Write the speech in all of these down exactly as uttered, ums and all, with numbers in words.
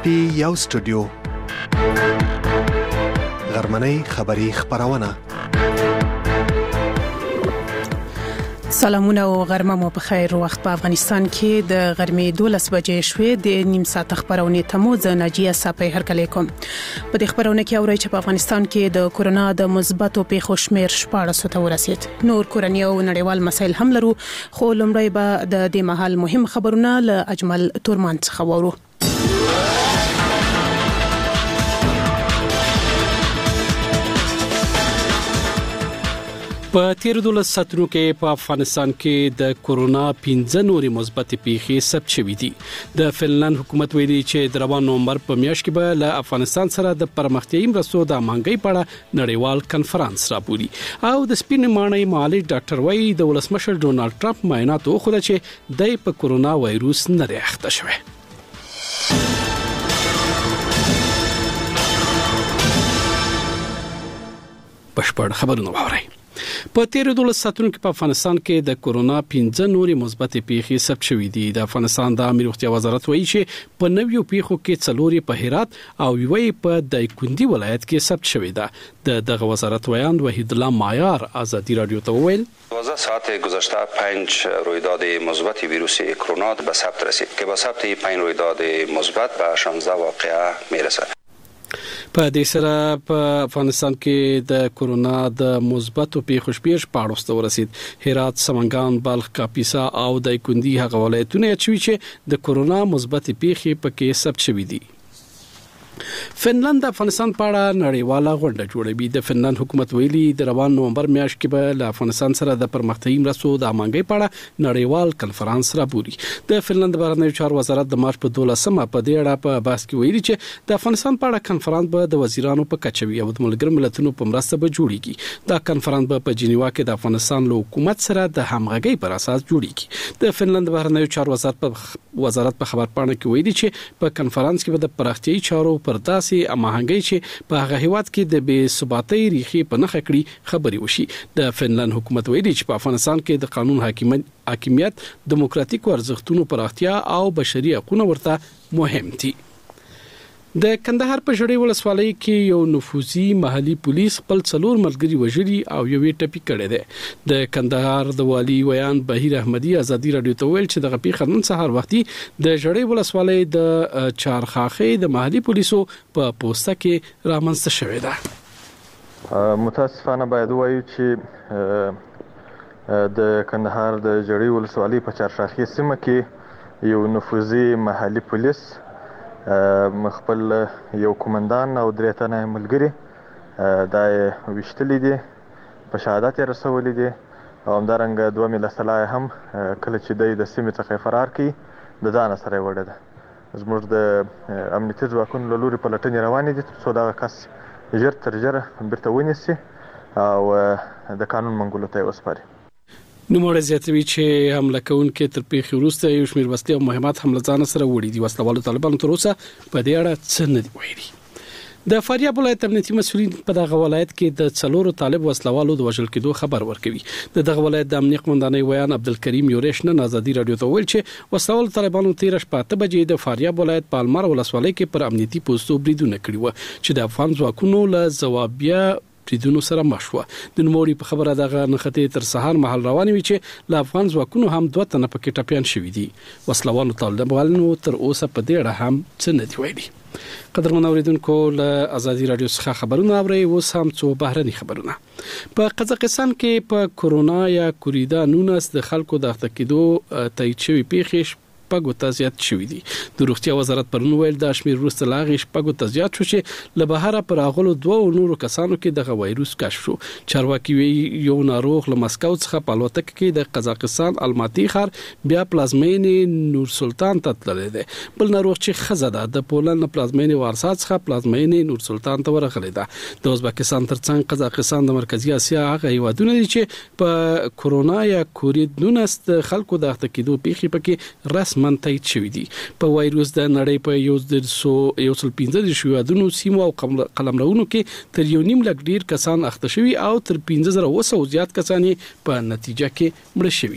پټي یو سټوډیو غرمنۍ خبری خبرونه. سلامونه او غرمه مو په خیر. وخت په افغانستان کې د غرمې دولس بجې شوې د نیم ساعت خبرونه تمو ز ناجیه صافی هر کله کوم. په دې خبرونه کې اوري چې په افغانستان کې د کورونا د مثبتو پیښو شمیر شپاړس ته ورسید. نور کورنۍ او نړیوال مسایل هم لرو، خو لومړی به د دې مهال مهم خبرونه له اجمل تورمان څخه وورو. په تیر دولس ساتونو کې په افغانستان کې د کورونا پنځه نوري مثبت پیښې ثبت شوې دي. د فنلند حکومت ویلي چې د روان نومبر په میاشت کې به له افغانستان سره د پرمختیايي مرستو د مانګۍ په اړه نړیوال کنفرانس راپوري. او د سپین ماڼۍ مالي ډاکټر وای د ولسمشر ډونالد ټرمپ معاینات وخوده چې د په کورونا وایروس نه دی اخته شوی. بشپړ خبرونه ووري. په تیر دولس ساتونو کې په افغانستان کې د کورونا پنځه نوري مثبت پیښې ثبت شوې دي. د افغانستان د امیر روغتیا وزارت وایي چې په نویو پیښو کې څلوري په هرات او یوې په دایکندي ولایت کې ثبت شوې ده. د دغه وزارت ویاند وحید الله مایار آزادی رادیو ته وویل دوازده ساعت گذشته پنج رویداد مثبت ویروس کرونا به ثبت رسید که با ثبت پنج رویداد مثبت به شانزده واقعه میرسد. په دې سره په افغانستان کې د کورونا د مثبتو پیښو شمیر شپاړس ته ورسید. هرات، سمنګان، بلخ، کاپیسا او دایکندي هغه ولایتونه چې د کورونا مثبت پیښې پکې ثبت شوې دي. فنلند د افغانستان په اړه نړیواله غونډه جوړوي. د فنلند حکومت ویلي د روان نومبر میاشت کې به له افغانستان سره د پرمختیايي مرستو د مانګۍ په اړه نړیوال کنفرانس راپوري. د فنلند بهرنیو چارو وزارت د مارچ په دولسمه په دې اړه په بحث کې ویلي چې د افغانستان په اړه کنفرانس به د وزیرانو په کچه وي او د ملګرو ملتونو په مرسته به جوړیږي. دا کنفرانس به په جنیوا کې د افغانستان له حکومت سره د همغږۍ پر اساس جوړیږي. د فنلند بهرنیو چارو وزارت په وزارت په خبرپاڼه کې ویلي چې په کنفرانس کې به د پراختیايي چارو پر داسې اماهنګي چې په هغه هیواد کې د بې ثباتۍ ریښې په نخښه کړي خبري وشي. د فنلند حکومت ویلي چې په افغانستان کې د قانون حاکمیت حاکمیت دیموکراتیک ارزښتونو پراختیا او بشري حقوقو ورته مهم دي. د کندهار په ژړۍ ولسوالۍ کې یو نفوذي محلي پولیس خپل څلور ملګري وژلي او یوې ټپي کړې ده. د کندهار د والي ویان بهیر احمدي آزادی رادیو ته ویل چې د پیښې نن سهار وختي د ژړۍ ولسوالۍ د چارخاخې د محلي پولیسو په پوسټه کې رامنځته شوې ده. متاسفانه باید وایو چې د کندهار د ژړۍ ولسوالۍ په چارخاخې سیمه کې یو نفوذي محلي پولیس مخبل یو کومندان او درې تنه ملګري دا وشتلې دي، په شهادت یې رسولې دي او همدارنګه دوه میله سلای هم کله چې دی د سیمې څخه فرار کړي د ځانه سره یې وړې ده. زموږ د امنیتي ځواکونو له لوري پلټنې روانې دي تر څو دغه کس ژر تر ژره بیرته ونیسي او د قانون منګولو ته یې وسپاري. نوموړی زیاتوي چې حمله کوونکي تر پیښې وروسته یو شمېر وسلې او مهمات هم له ځانه سره وړي دي. وسلوالو طالبانو تر اوسه په دې اړه څه نه دي ویلي. د فاریاب ولایت امنیتي مسؤلین په دغه ولایت کې د څلورو طالب وسلوالو د وژل کېدو خبر ورکوي. د دغه ولایت د امنیت قومندانۍ ویان عبدالکریم یوریش نن آزادي رادیو ته ویل چې وسلوالو طالبانو تیر شپه اته بجې د فاریاب ولایت په المار ولسوالۍ کې پر امنیتي پوسټو بریدونه کړي و چې د افغان ځواکونو له ځوابیه بریدونو سره مخ شو. د نوموړي په خبره دغه نښتې تر سهار مهال روانې وي چې له افغان ځواکونو هم دوه تنه پکې ټپیان شوي دي. وسلوالو طالبانو تر اوسه په دې اړه هم څه نه دي ویلي. قدرمن اوریدونکو له آزادي رادیو څخه خبرونه اورئ. اوس هم څو بهرني خبرونه. په قزاقستان کې په کورونا یا کوریدا نونس د خلکو د اخته کېدو تایید شوی پیښې شپږو ته زیات شوي دي. د روغتیا وزارت پرون ویل دا شمېر وروسته له هغې شپږو ته زیات شو چې له بهره په راغلو دوو نورو کسانو کې دغه وایروس کشف شو. چارواکي وایي یو ناروغ له مسکو څخه په الوتکه کې د قزاقستان الماتي ښار بیا پلازمینې نور سلطان ته تللی دی. بل ناروغ چې ښځه ده د پولند پلازمینې وارسا څخه پلازمینې نور سلطان ته ورغلی ده. د ازبکستان ترڅنګ قزاقستان د مرکزي اسیا هغه هیوادونه دي چې په کورونا یا کووید نونس د خلکو د اخته کېدو پیښې پکې رسم من تایید شوی دي. په وایروس د نړۍ په یو سل پنځه دېرش هیوادونو سیمو او قلمرونو کې تر یو نیم لک ډیر کسان اخته شوي او تر پنځه زره اوه سوه زیات کسان په نتیجه کې مړه شوي دي.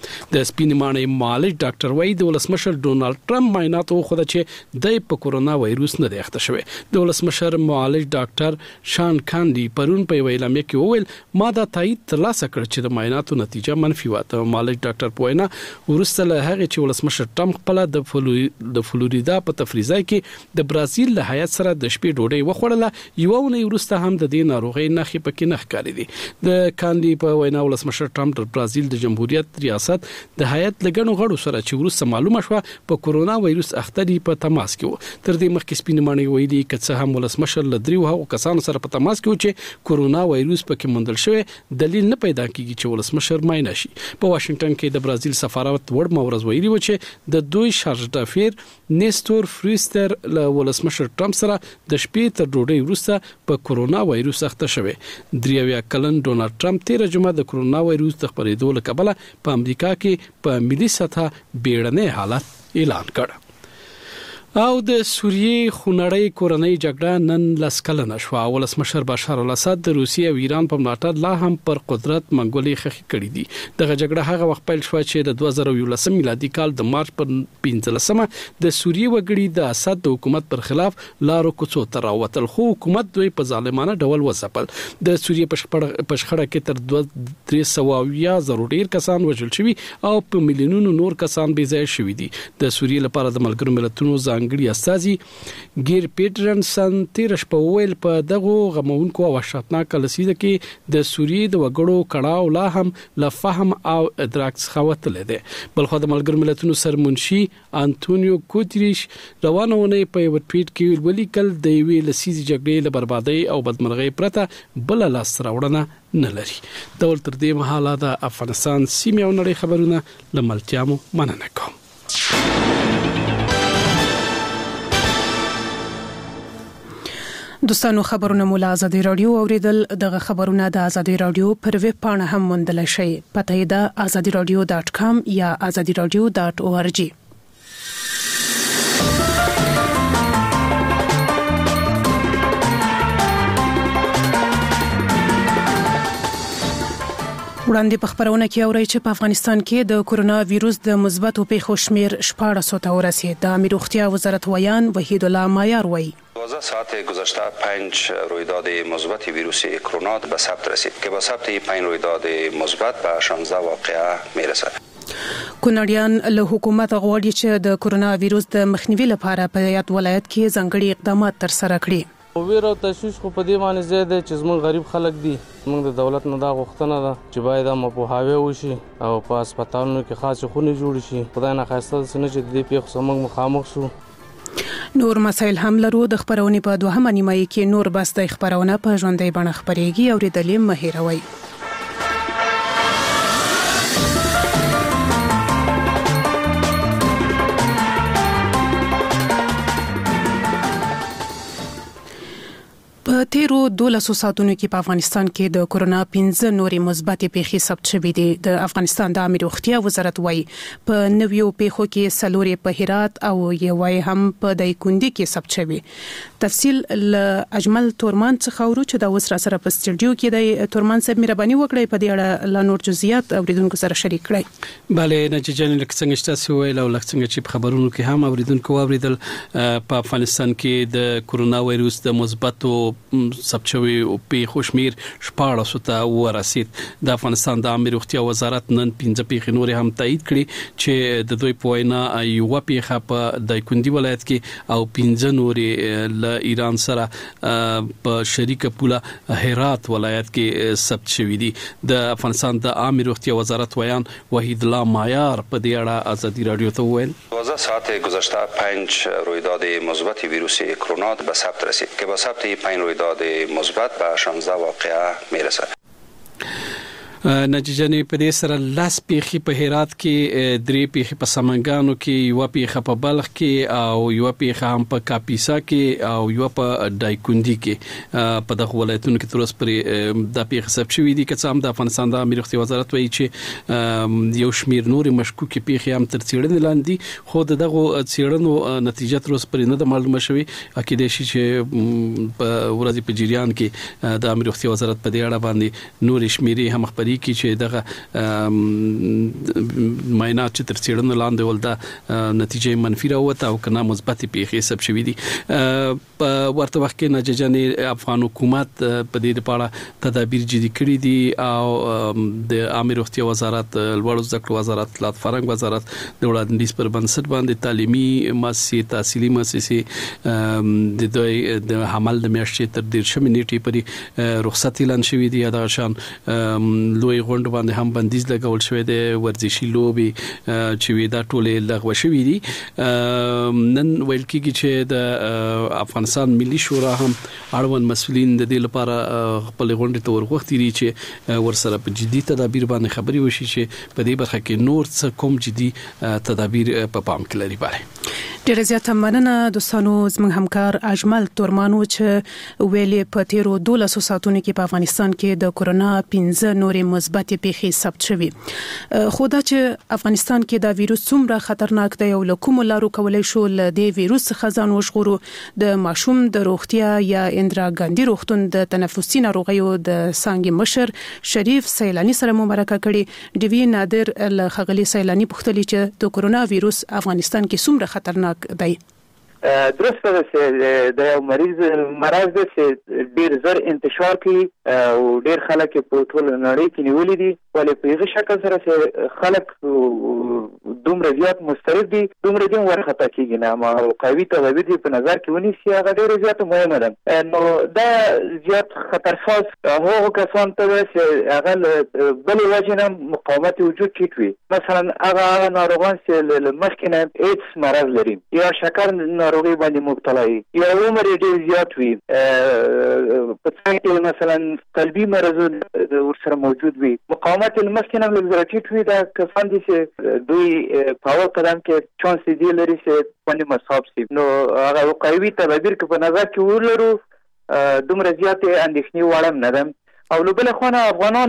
د سپینمانه معالج ډاکټر وای د ولسمشر ډونالد ټرمپ معاینات خو د چې د په کورونا وایروس نه دی اخته شوی. د ولسمشر معالج ډاکټر شان کاندي پرون په ویلامه کې وویل ما دا تایید ترلاسه کړ چې د معایناتو نتیجه منفي وه. معالج ډاکټر پوینا ورسته له هغه چې ولسمشر ټرمپ خپل د فلو د فلوریدا په تفریحي کې د برازیل له هیات سره د شپې ډوډۍ وخوړله. یو ونه ورسته هم د دې ناروغي نخې پکې نخ کاری دي. د کاندي په وینا ولسمشر ټرمپ د برازیل د جمهوریت ریاست د هیات لګنو غړو سره چې ورسته معلومه شوه په کورونا وایروس اخته دي په تماس کې وو. تر دې مخکې سپینمانه ویلي کڅه هم ولسمشر لدریو هغو کسانو سره په تماس کې و چې کورونا وایروس پکې موندل شوی دلیل نه پیدا کیږي چې ولسمشر معاینه شي. په واشنگټن کې د برازیل سفارت وړ مورز ویلي و چې د دوی شارژ ډافیر نیستور فریستر له ولسمشر ټرمپ سره د شپې تر ډوډۍ وروسته په کورونا وایروس اخته شوی. دریویا کلن ډونالد ټرمپ تیر جمعه د کورونا وایروس د خپرېدو له کبله په امریکا کې په ملي سطح بیړنی حالت اعلان کړ. او د سوریې خونړۍ کورنۍ جګړه نن لاس کلنه شو. ولسمشر بشار الاسد د روسیې او ایران په ملاتړ لا هم پر قدرت منګولې خخې کړې دي. دغه جګړه هغه وخت پیل شو چې د دوه زره یولسم میلادي کال د مارچ پر پنځلسمه د سوریې وګړي د اسد د حکومت پر خلاف لارو کوڅو ته راوتل، خو حکومت دوی په ظالمانه ډول وځپل. د سوریې په شخړه کې تر دوه درې سوه اویا زره ډیر کسان وژل شوي او په میلیونونو نور کسان بې ځایه شوي دي. د سوریې لپاره د ملګرو ملتونو ځانګړي استازي ګیر پیټرنسن تیر شپه ویل په دغه غمونکو او وحشتناک لسیده کې د سوریې د وګړو کړهو لا هم له فهم او ادراک څخه وتلې ده. بلخو د ملګرو ملتونو سرمنشي انټونیو ګوتریش روانونه په یو ټویټ کې ولیکل د یوې لسیزې جګړې له بربادۍ او بدمرغۍ پرته بل لاس راوړنه نه لري. ډول تر دې مهاله د افغانستان سیمه او نړۍ خبرونه لملتيامو مننه کوم. دوستانو خبرونه مولا آزادي رادیو اوریدل. دغه خبرونه د آزادي رادیو پر ویب پاڼه هم موندل شي. پته یې د آزادي رادیو ډاټ کام یا آزادي رادیو ډاټ او ار جی. وړاندې په خبرونه کې اوري چې په افغانستان کې د کورونا وایروس د مثبتو پیښو شمیر شپږ سوه ته ورسید. د امیر روغتیا وزارت ویان وحید الله مایار وایي دوازده ساعت گذشته پنج رویداد مثبت ویروس کرونا به ثبت رسید که با ثبت این پنج رویداد مثبت به شانزده واقعه میرسد. کونړیان له حکومت غواړي چې د کورونا وایروس د مخنیوي لپاره په یاد ولایت کې ځانګړي اقدامات تر سره کړي. ویره او تشویش خو په دې معنی زیاده چې زموږ غریب خلک دي. موږ د دولت نه دا غوښتنه ده چې باید هم په هاوی وشي او په هسپتالونو کې خاص خونه جوړ شي. خدای نه خواسته سن چې د دې پیښو سره موږ مخامخ شو. نور مسایل هم لرو. د خبرونې په دوهمه نیمایي کې نور بس د خبرونه په ژوندۍ بڼه خبرېږي او ریډلې مهیروي. په تیرو دولسو ساعتونو کې په افغانستان کې د کورونا پنځه نورې مثبتې پیښې ثبت شوې دي. د افغانستان د امیر روغتیا وزارت وایي په نویو پیښو کې څلورې په هرات او یوې هم په دایکنډي کې ثبت شوې. تفصیل له اجمل تورمان څخه ورو چې د وسره سره په سټډیو کې د تورمان صاحب مهرباني وکړئ په دې اړه لا نور جزئیات اوریدونکو سره شریک کړئ. bale نجی جان لکه څنګه چې تاسو ویل او لکه څنګه چې په خبرونو کې هم اوریدونکو اوریدل په افغانستان کې د کورونا وایروس د مثبتو ثبت شوی او په خوشمیر شپږ سوه ته ورسید. د افغانستان د امیر روغتیا وزارت نن پنځه پیښې نور هم تایید کړي چې د دوی په وینا یو پیښه په دایکنډي ولایت کې او پنځه نورې له ایران سره په شریک پوله هرات ولایت کې ثبت شوی دي. د افغانستان د امیر روغتیا وزارت ویان وحید الله مایار په دې اړه آزادي رادیو ته وویل دوازده ساعت گذشته پنج رویداد مثبت ویروس کرونا به ثبت رسید که با ثبت این پنج رویداد مثبت به شانزده واقعه میرسد. نتیجه په دې سره لاس پیخي په هرات کې درې پیخي په سمنګانو کې یو پیخه په بلخ کې او یو پیخه هم په کاپیسا کې او یو په دایکنډي کې په دغه ولایتونو کې تر اوسه پرې د پیخه ثبت شوې دي. که څه هم د افغانستان د امیر روغتیا وزارت وایي چې یو شمیر نور مشکوک پیخي هم تر څېړنې لاندې خو دغه څېړنو نتیجه تر اوسه پرې نه ده معلومه شوې. اکید شي چې په ورځې په جریان کې د امیر روغتیا وزارت په دې اړه باندې نور شمیرې هم خبري دلی کې چې دغه معاینات چې تر څېړنې لاندې ول دا نتیجه منفي راوته او کنا مثبت پیښې حساب شوې دي. په ورته وخت کې نججانې افغان حکومت په دې لپاره تدابیر جدي کړي دي او د عامه روغتیا وزارت، لوړو زده کړو وزارت، اطلاعات فرهنګ وزارت د وړاندیز پر بنسټ باندې تعلیمي مؤسسې، تحصیلي مؤسسې د دوی د عمل د میاشتې تر ډیر شمې نیټې پورې رخصت اعلان شوې دي. دا شان لوی غونډه باندې هم بندیز لګول شوی دی. ورزشي لوبي چې ودا ټولې لغوه شوې دي. نن ویل کېږي چې د افغانستان ملي شورا هم اړوند مسؤلین د دې لپاره خپل غونډه ته ورغوښتي دي چې ورسره په جدي تدابیر باندې خبري وشي چې په دې برخه کې نور څه کوم جدي تدابیر په پام کې لري. باره ډېر زیات مننه دوستانو. زموږ همکار اجمل تورمانو چې ویلې په تیرو دولسو ساعتونو کې په افغانستان کې د کورونا پنځه نورې مثبتې پیښې ثبت شوې. خو دا چې افغانستان کې دا وایروس څومره خطرناک دی او له کومو لارو کولای شو له دې وایروس څخه ځان وژغورو، د ماشوم د روغتیا یا اندرا ګاندي روغتون د تنفسي ناروغیو د څانګې مشر شریف سیلانی سره مو مرکه کړې. ډیوی نادر له خغلی سیلانی پوښتنه چې د کورونا وایروس افغانستان کې څومره خطرناک دی. درسته ده چې د یو مریض مرض ده چې ډیر زر انتشار کوي او ډیر خلک په ټول نړۍ کې نیولې دي، ولې په هغه شکل سره چې خلک دومره زیات مسترد دي، دومره دي ورخطا کېږي نه. ما قوي تدابیر په نظر کې ونیسي، هغه ډیر زیات مهمه ده. نو دا زیات خطرساز هغه کسان ته چې هغه بل وجه نه مقاومت وجود ټیټ وي. مثلا هغه ناروغان چې مخکې نه ایډز مرض لري یا شکر ناروغي باندې مبتلا وي یا عمر ډیر زیات وي، په څنګ کې مثلا قلبي مرضونه ورسره موجود وي، مقاومت مخکې نه لږ ټیټ وي. دا کسان دي چې دوی په اول قدم کې چانس دی لري چې باندې مصاب شي. نو هغه وقایوي تدابیر په نظر کې ولرو دومره زیاتې اندېښنې وړ نه ده. او له بل خوا افغانان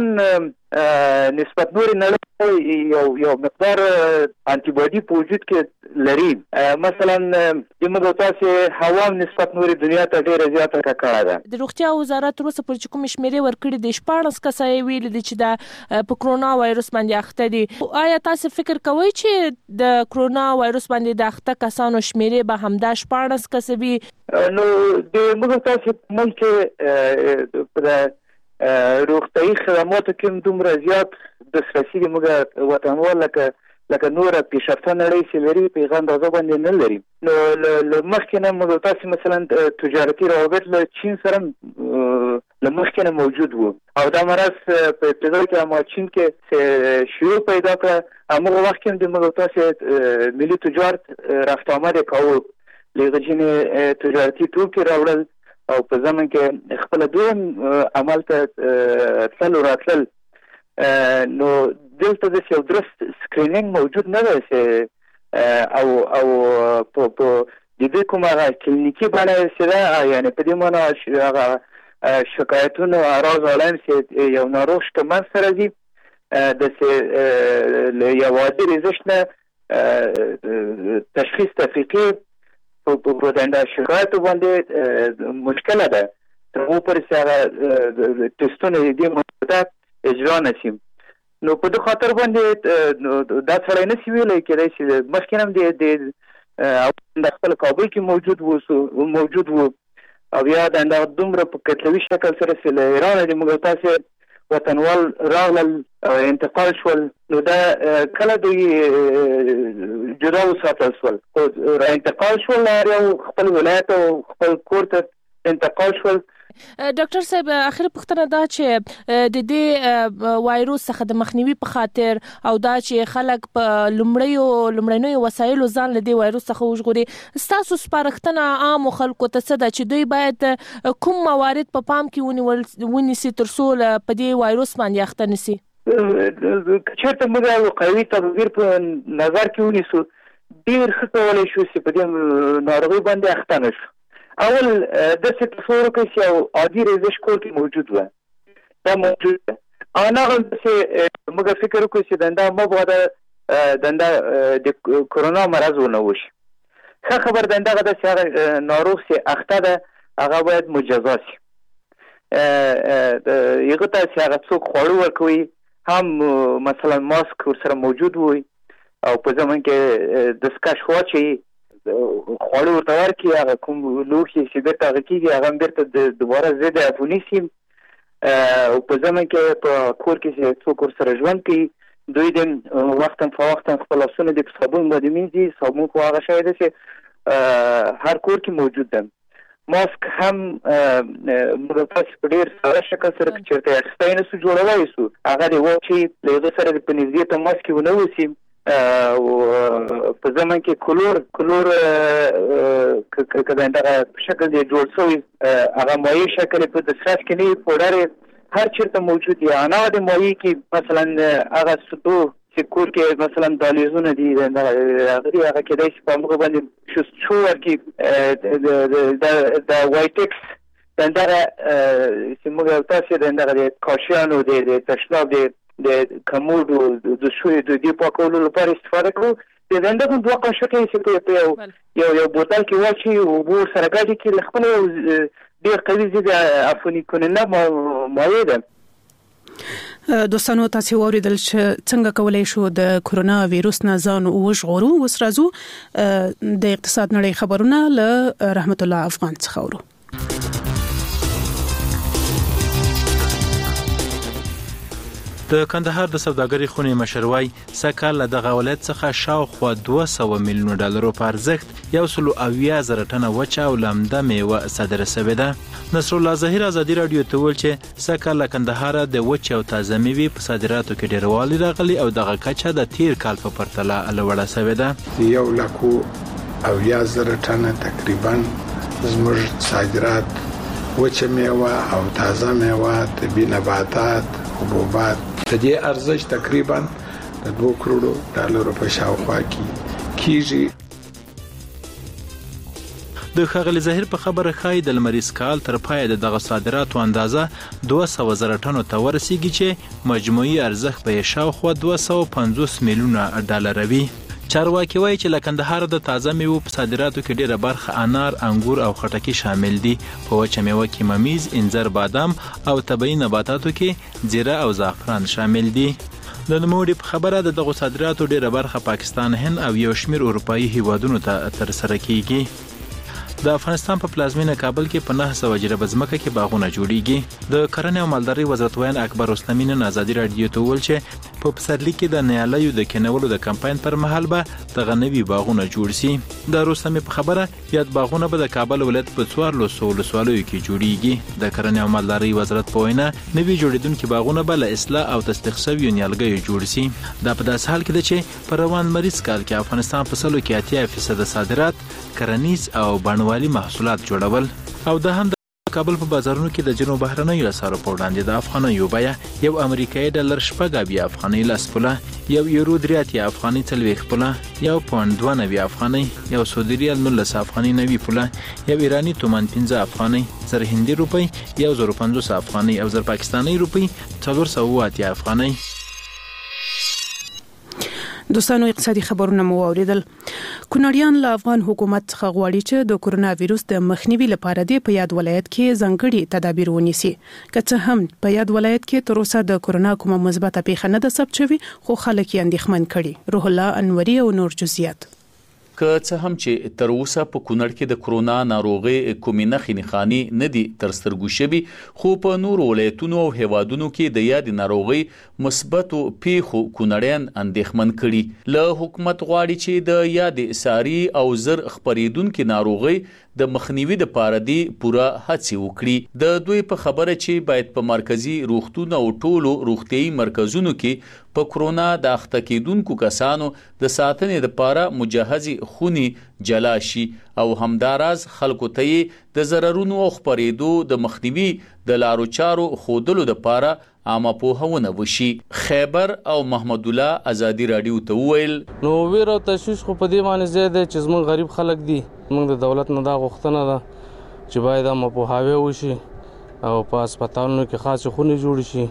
نسبت نور نه یو یو مقدار انټي باډي په وجود کې لري. مثلا د موږ تاسو هوا نسبت نور دنیا ته ډیره زیاته کړه ده. د روغتیا وزارت روسه پر کوم شمیرې ورکړي د شپږ کسای ویل دي چې د په کرونا وایروس باندې اخته دي. آیا تاسو فکر کوئ چې د کرونا وایروس باندې د اخته کسانو شمیرې به همدا شپږ کسبي؟ نو د موږ تاسو ملک په روغتیايي خدماتو کې دومره زیات دسترسي د موږ وطنوال لکه لکه نور پیشرفته نړۍ چې لري په هغه اندازه باندې نه لري. نو له مخکې نه موږ تاسو مثلا تجارتي روابط له چین سره له مخکې نه موجود وو او دا مرض په ابتدا کې هم چین کې شروع پیدا کړ. هغه وخت کې د موږ تاسو ملي تجارت رفت آمد کاوه، لږه تجارتي توکي راوړل او په زمن کې خپل دویم عمل ته تل راتل. نو دلته د یو درست سکرینینګ موجود نه دی او او په په د دې کومه کلینیکي باندې سره یعنی په دې معنی هغه شکایتونه اراز علم چې یو ناروغ شتمن سره دي د یو عادي رزشنه تشخیص تفریقی په دنده شکایت باندې مشکله ده. تر اوسه پر سره تستونه دې مدت اجرا نشي. نو په دې خاطر باندې دا څه نه سی ویلای کېدای چې مخکې هم د خپل کابل کې موجود وو موجود وو او یا د دومره په کتلوي شکل سره چې له ایران د موږ تاسو وطنوال راغلل انتقال شول. نو دا کله د جدا وساتل شول او انتقال شول یو خپل ولایت او خپل کور ته انتقال شول. ډاکټر صاحب اخر پوښتنه دا چې د دې وایروس څخه د مخنیوي په خاطر او دا چې خلک په لومړیو لومړنیو وسایلو ځان له دې وایروس څخه وژغوري، ستاسو سپارښتنه عام خلکو ته څه ده چې دوی باید کوم موارد په پام کې ونیسي ترڅو په دې وایروس باندې اخته نشي؟ چېرته موږ وقایوي تدابیر په نظر کې ونیسو ډېر ښه کولی شو چې په دې ناروغۍ باندې اخته نه شو. اول داسې تصور وکړئ چې یو عادي ریزش کور کې موجود و، دا موجود ده. هغه داسې موږ فکر وکړو چې دنده مبادا دنده د کرونا مرض ونه وشي. ښه خبر دنده هغه ده چې هغه ناروغ چې اخته ده هغه باید مجازات شي. هغه ته چې هغه څوک خواړه ورکوي هم مثلا ماسک ورسره موجود وي او په ځمن کې دستکش واچي خواړه ورته ورکړي هغه کوم لوښي چې بیرته هغه کېږي هغه بیرته دوباره ضد عفوني سي او په ځمن کې په کور کې چې څوک ورسره ژوند کوي دوی د وختاً فوقتاً خپل لاسونه د صابون باندې مینځي. صابون خو هغه شی دی چې هر کور کې موجود ده. ماسک هم موږ تاسو په ډېر ساده شکل سره چې چېرته اخیستی نه سو جوړولی سو هغه دی واچي له هغه سره په نږدې تماس کې ونه اوسي او په زمن کې کلور کلور که دغه په شکل دی جوړ شوی هغه مایع شکل په دسترس کې نه پوډر هر چیرته موجود دی. انا د مایع کې مثلا هغه ستو چې کور کې مثلا دالیزونه دي هغه هغه کېدای شي په موږ باندې شو ورکي د وایټکس دغه چې موږ تاسو دغه کاشیانو د تشناب د کموډو د شوی د دې پاکولو لپاره استفاده کوو. د دنده دوه قاشقې چې په یو یو بوتل کې واچي او بور سره ګډي کې خپل ډېر قوي ضد عفوني کننه مایع ده. دوستانو تاسو اوریدل چې څنګه کولای شو د کورونا وایروس نه ځان وژغورو. اوس راځو د اقتصاد نړۍ خبرونه له رحمت الله افغان څخه اورو. د کندهار د سوداګرۍ خونې مشروي سکهال له دغه ولایت څخه شاوخوا دوه سوه میلیون ډالرو په ارزښت یو سل او اویا زره ټنه وچه او لمده میوه صادره شوې ده. نصر الله ظهیر ازادي رادیو ته ویل چې سکهال له کندهار د وچه او تازه میوې په صادراتو کې ډېروالی راغلی او دغه کچه د تیر کال په پرتله لوړه شوې ده. یو لکو اویا زره ټنه تقریبا زموږ صادرات وچه میوه او تازه میوه طبي نباتات حبوبات د دې ارزښت تقریبا د دوه کروڑو ډالرو په شاوخوا کې کیږي. د ښاغلي ظاهر په خبره ښایي د لمریز کال تر پایه د دغه صادراتو اندازه دوه سوه زره ټنو ته ورسیږي چې مجموعي ارزښت به یې شاوخوا دوه سوه پنځوس میلیونه ډالره وي. چارواکي وایي چې له کندهار د تازه میوو په صادراتو کې ډېره برخه انار، انګور او خټکي شامل دي. په وچه میوه کې ممیز، انځر، بادام او طبیعي نباتاتو کې زیره او زعفران شامل دي. د نوموړي په خبره د دغو صادراتو ډېره برخه پاکستان، هند او یو شمېر اروپایي هیوادونو ته ترسره کیږي. د افغانستان په پلازمینه کابل کې په نهه سوه جریبه ځمکه کې باغونه جوړیږي. د کرنې او مالدارۍ وزارت ویان اکبر رستمی نن ازادي رادیو ته ویل چې په پسرلي کې د نیالیو د کینولو د کمپاین پر مهال به دغه نوي باغونه جوړ شي. د رستمی په خبره یاد باغونه به د کابل ولایت په څوارلسو ولسوالیو کې جوړیږي. د کرنې او مالدارۍ وزارت په وینا نوي جوړیدونکي باغونه به له اصلاح او تصدیق شویو نیالګیو جوړ شي. دا په داسې حال کې ده چې په روان مریض کال کې افغانستان په سلو کې اتیا فیصد صادرات کرنیز او بڼوالي محصولات جوړول او د هم د کابل په بازارونو کې د جنوب بهرنیو اسعارو په وړاندې د افغانیو بیه یو امریکایي ډالر شپږ اویا افغانۍ لس پوله، یو یورو درې اتیا افغانۍ څلوېښت پوله، یو پونډ دوه نوي افغانۍ، یو سعودي ریال نولس افغانۍ نوي پوله، یو ایراني تومان پنځه افغانۍ، زر هندي روپۍ یو زر پنځوس افغانۍ او زر پاکستاني روپۍ څلور سوه اووه اتیا افغانۍ. دوستانو اقتصادي خبرونه مو اوریدل. کونړیان له افغان حکومت څخه غواړي چې د کورونا وایروس د مخنیوي لپاره د په یاد ولایت کې ځانګړي تدابیر ونیسي. که څه هم په یاد ولایت کې تر اوسه د کورونا کومه مثبته پیښه نه ده ثبت شوې خو خلک یې اندېښمن کړي. روح الله انوري او نور جزئیات. که څه هم چې تر اوسه په کونړ کې د کرونا ناروغي کومې نښې نښانې نه دي تر سترګو شوي، خو په نورو ولایتونو او هیوادونو کې د یاد ناروغي مثبتو پیښو کونړیان اندېښمن کړي. له حکومت غواړي چې د یاد ساري او زر خپرېدونکو ناروغي د مخنیوي لپاره دی پوره هڅې وکړي. د دوی په خبره چې باید په مرکزی روغتون او ټولو روغتيایي مرکزونو کې په کرونا د اخته کېدونکو کسانو د ساتنې لپاره مجهزي خوني جلا شي او همداراز خلکو ته د ضررونو او خپرېدو د مخنیوي د لارو چارو خودلو لپاره عامه پوهونه وشي. خیبر او محمد الله ازادي رادیو ته ویل نو ویر او تشویش خو په دې معنی زیاده چې زمون غریب خلک دي، موږ د دولت نه دا غوښتنه ده چې باید عامه پوهاوی وشي او په هسپتالونو کې خاص خونې جوړ شي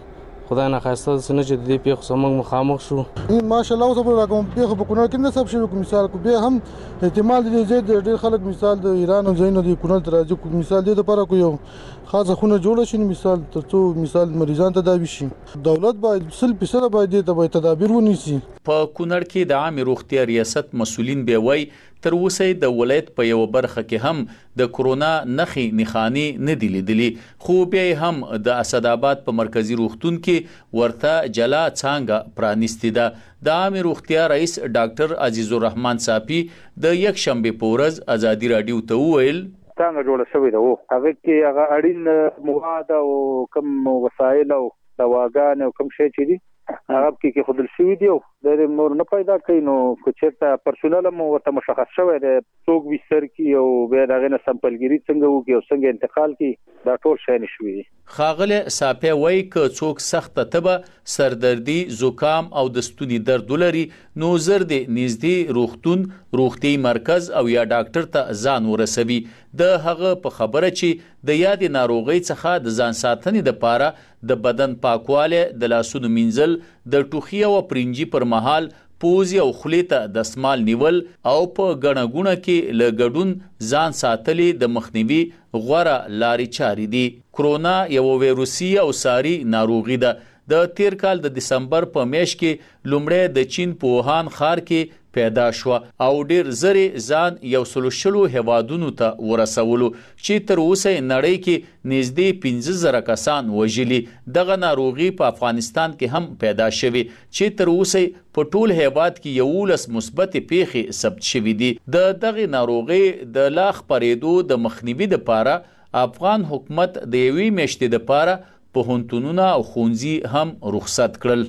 خدای نه خواسته سنه چې د دې پیښو سمنګ مخامخ شو ماشاءالله اوس په راکوم پیښه په کونړ کې نه سب شي مثال کو به هم احتمال دي زید ډېر خلک مثال د ایران او زینو د کونړ تراځي کو مثال دي د لپاره کو یو خاصه خونه جوړ شي مثال ترڅو مثال مریضان تداوي شي دولت باید سل فیصد باید ته تدابیر ونیسي په کونړ کې د عام روغتیا ریاست مسولین به وای تر اوسه د ولایت په یو برخه کې هم د کرونا نخي نخانی نه دی لیدلی خو بیا هم د اسداباد په مرکزی روغتون کې ورته جلا څنګه پرانیستی ده د عام روغتیا رئیس ډاکټر عزیز الرحمن صافی د یک شنبه په ورځ ازادي رادیو ته وویل څنګه جوړ شوی دا هغه کې هغه اړین مواد او کم وسایل او دواګان او کم شي چې دي هغه کې خودل شوی دی او د نور نه پیدا کین نو چې پرسونل مو ورته مشخص شوی دی څوک وستر کی او به دغه نه سمپلګری څنګه وکي او څنګه انتقال کی دا ټول شي نشوي خاغله صافه وای ک څوک سخت تبه سردردی زکام او د ستوني درد لري نو زر دی نږدې روغتون روغتي مرکز او یا ډاکټر ته ځان ورسوي د هغه په خبره چې د یاد ناروغي څخه د ځان ساتنې د پاره د بدن پاکواله د لاسونو مینځل د ټوخي او پرنجي پر مهال پوزي او خلیته د سمال نیول او په غړغونه کې لګډون ځان ساتلې د مخنیوي غوړه لاري چاري دي کرونا یو ویروسي او ساري ناروغي ده د تیر کال د دسمبر په میاشت کې لومړی د چین په ووهان ښار کې پیدا شو او ډیر زری ځان یو سلو شلو هوادونو ته ورسولو چې تر اوسه نړۍ کې نږدې پنځه زره کسان وژلي دغه ناروغي په افغانستان کې هم پیدا شوه چې تر اوسه په ټول هیواد کې یو لس مثبت پیښې ثبت شوې دي د دغه ناروغي د لاخ پریدو د مخنیوي لپاره افغان حکومت د یوې میاشتې لپاره په هنتونونه او خونځي هم رخصت کړل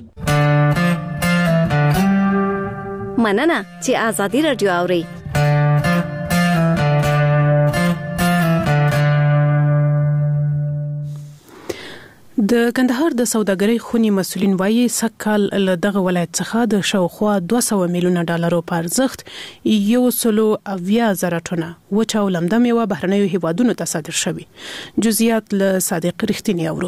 مننه چې آزادي رادیو اوري د کندهار د سوداګرۍ خونی مسولین وایي سکهال له دغه ولایت څخه د شاوخوا دوه سوه میلیونه ډالرو په ارزښت یو سلو اویا زره ټنه وچه او لمده میوه بهرنیو هیوادونو ته صادر شوي جزئیات له صادق رښتینی اورو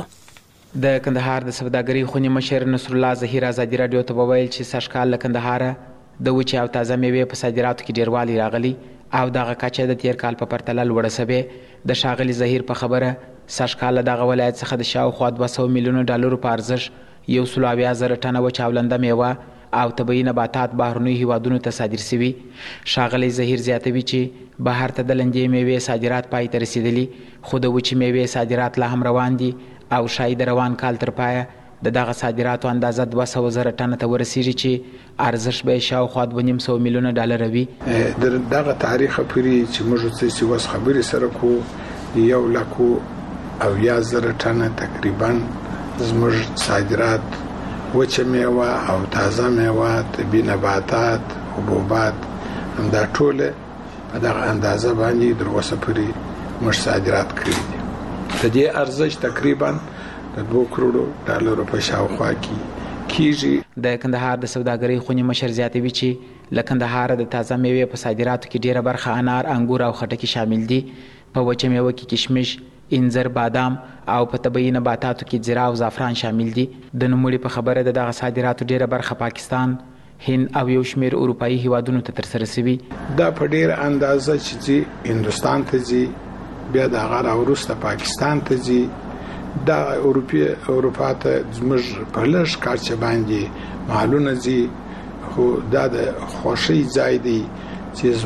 د کندهار د سوداګرۍ خونی مشر نصر الله ظهیر آزادي رادیو ته وویل چې سږکال له کندهار د وچه او تازه میوې په صادراتو کې ډیروالی راغلی او دغه کچه د تیر کال په پرتله لوړه شوې د ښاغلي ظهیر په خبره سږکال دغه ولایت څخه د شاوخوا دوه سوه میلیونه ډالرو په ارزښت یو سلو اویا زره ټنه وچه او لنده میوه او طبیعي نباتات بهرنیو هیوادونو ته صادر شوي ښاغلي ظهیر زیاتوي چې بهر ته د لندې میوې صادرات پای ته رسیدلي خو د وچې میوې صادرات لا هم روان دي او شاید روان کال تر پایه د دغه صادراتو اندازه دوه سوه زره ټنه ته ورسیږي چې ارزښت به شاوخوا دوه نیم سوه میلیونه ډالر وي د دغه تاریخ پورې چې موږ څه وس خبرې سره کو یو لکو او یا زره ټنه تقریبا زموږ صادرات وچه میوه او تازه میوه طبیعي نباتات حبوبات همدا ټول په دغه اندازه باندې در اوسه پورې موږ صادرات کړي دي د دې ارزښت تقریبا د دوه کروڑو ډالرو په شاوخوا کې کیږي د کندهار د سوداګرۍ خونی مشر زیاتوي چې له کندهار د تازه میوې په صادراتو کې ډیره برخه انار انګور او خټکي شامل دي په وچه میوه کې کشمش انځر بادام او په طبیعي نباتاتو کې زیره او زعفران شامل دي د نوموړي په خبره د دغه صادراتو ډیره برخه پاکستان هند او یو شمېر اروپایي هیوادونو ته ترسره شوي دا په ډیره اندازه چې هندوستان ته ځي بیا د هغه راوروسته پاکستان ته ځي دا اروپا اروپا ته زموږ په لږ کارچه باندې مالونه ځي خو دا د خوشي ځای دی چې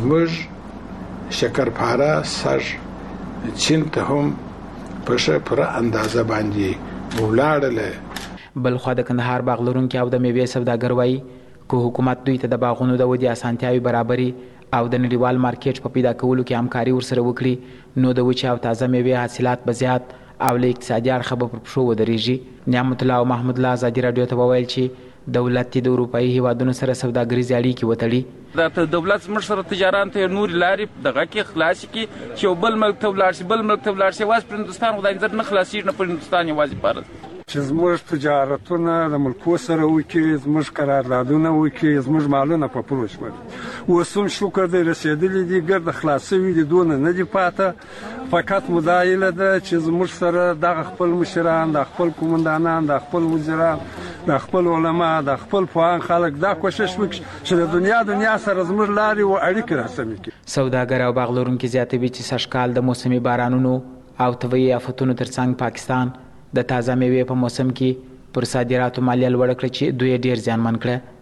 زموږ شکرپاره سر چین ته هم په شه پر اندازه باندې ولاړل بل خو د کندهار باغ لرونکي او د میوې سوداګر وایي که حکومت دوی ته د باغونو د ودې اسانتیاوي برابري او د نړیوال مارکیټ په پیدا کولو کې همکاري ورسره وکړي نو د وچه او تازه میوې حاصلات به زیات او له اقتصادي اړخه به پر پښو ودرېږي نعمت الله او محمود الله آزادي رادیو ته وویل چې دولت د اروپایي هیوادونو سره سوداګریزې اړیکې وتړي د دولت زموږ سره تجاران ته نور لارې دغه کې خلاص کی چې بل ملک ته ولاړ شي بل ملک ته ولاړ شي واس پر هندستان خدای نظر نه خلاصي نه پر هندستان یوازې پاره چې زموږ تجارتونه د ملکو سره وکړي، زموږ قراردادونه وکړي، زموږ مالونه په پروش باندې اوس هم شکر دی رسېدلي دي، ګرد خلاصوي دي، دونه نه دي پاته. فقط مدایله ده چې زموږ سره دغه خپل مشران، د خپل قومندانان، د خپل وزیران، د خپل علما، د خپل پوهان خلک دا کوشش وکړي چې د دنیا دنیا سره زموږ لارې او اړیکې راسمې کړي. سوداګر او باغ لرونکي زیاتوي چې سږکال د موسمي بارانونو او طبیعي آفتونو ترڅنګ پاکستان د تازه میوې په موسم کې پر صادراتو مالیه لوړه کړه چې دوی ډیر زیانمن کړه.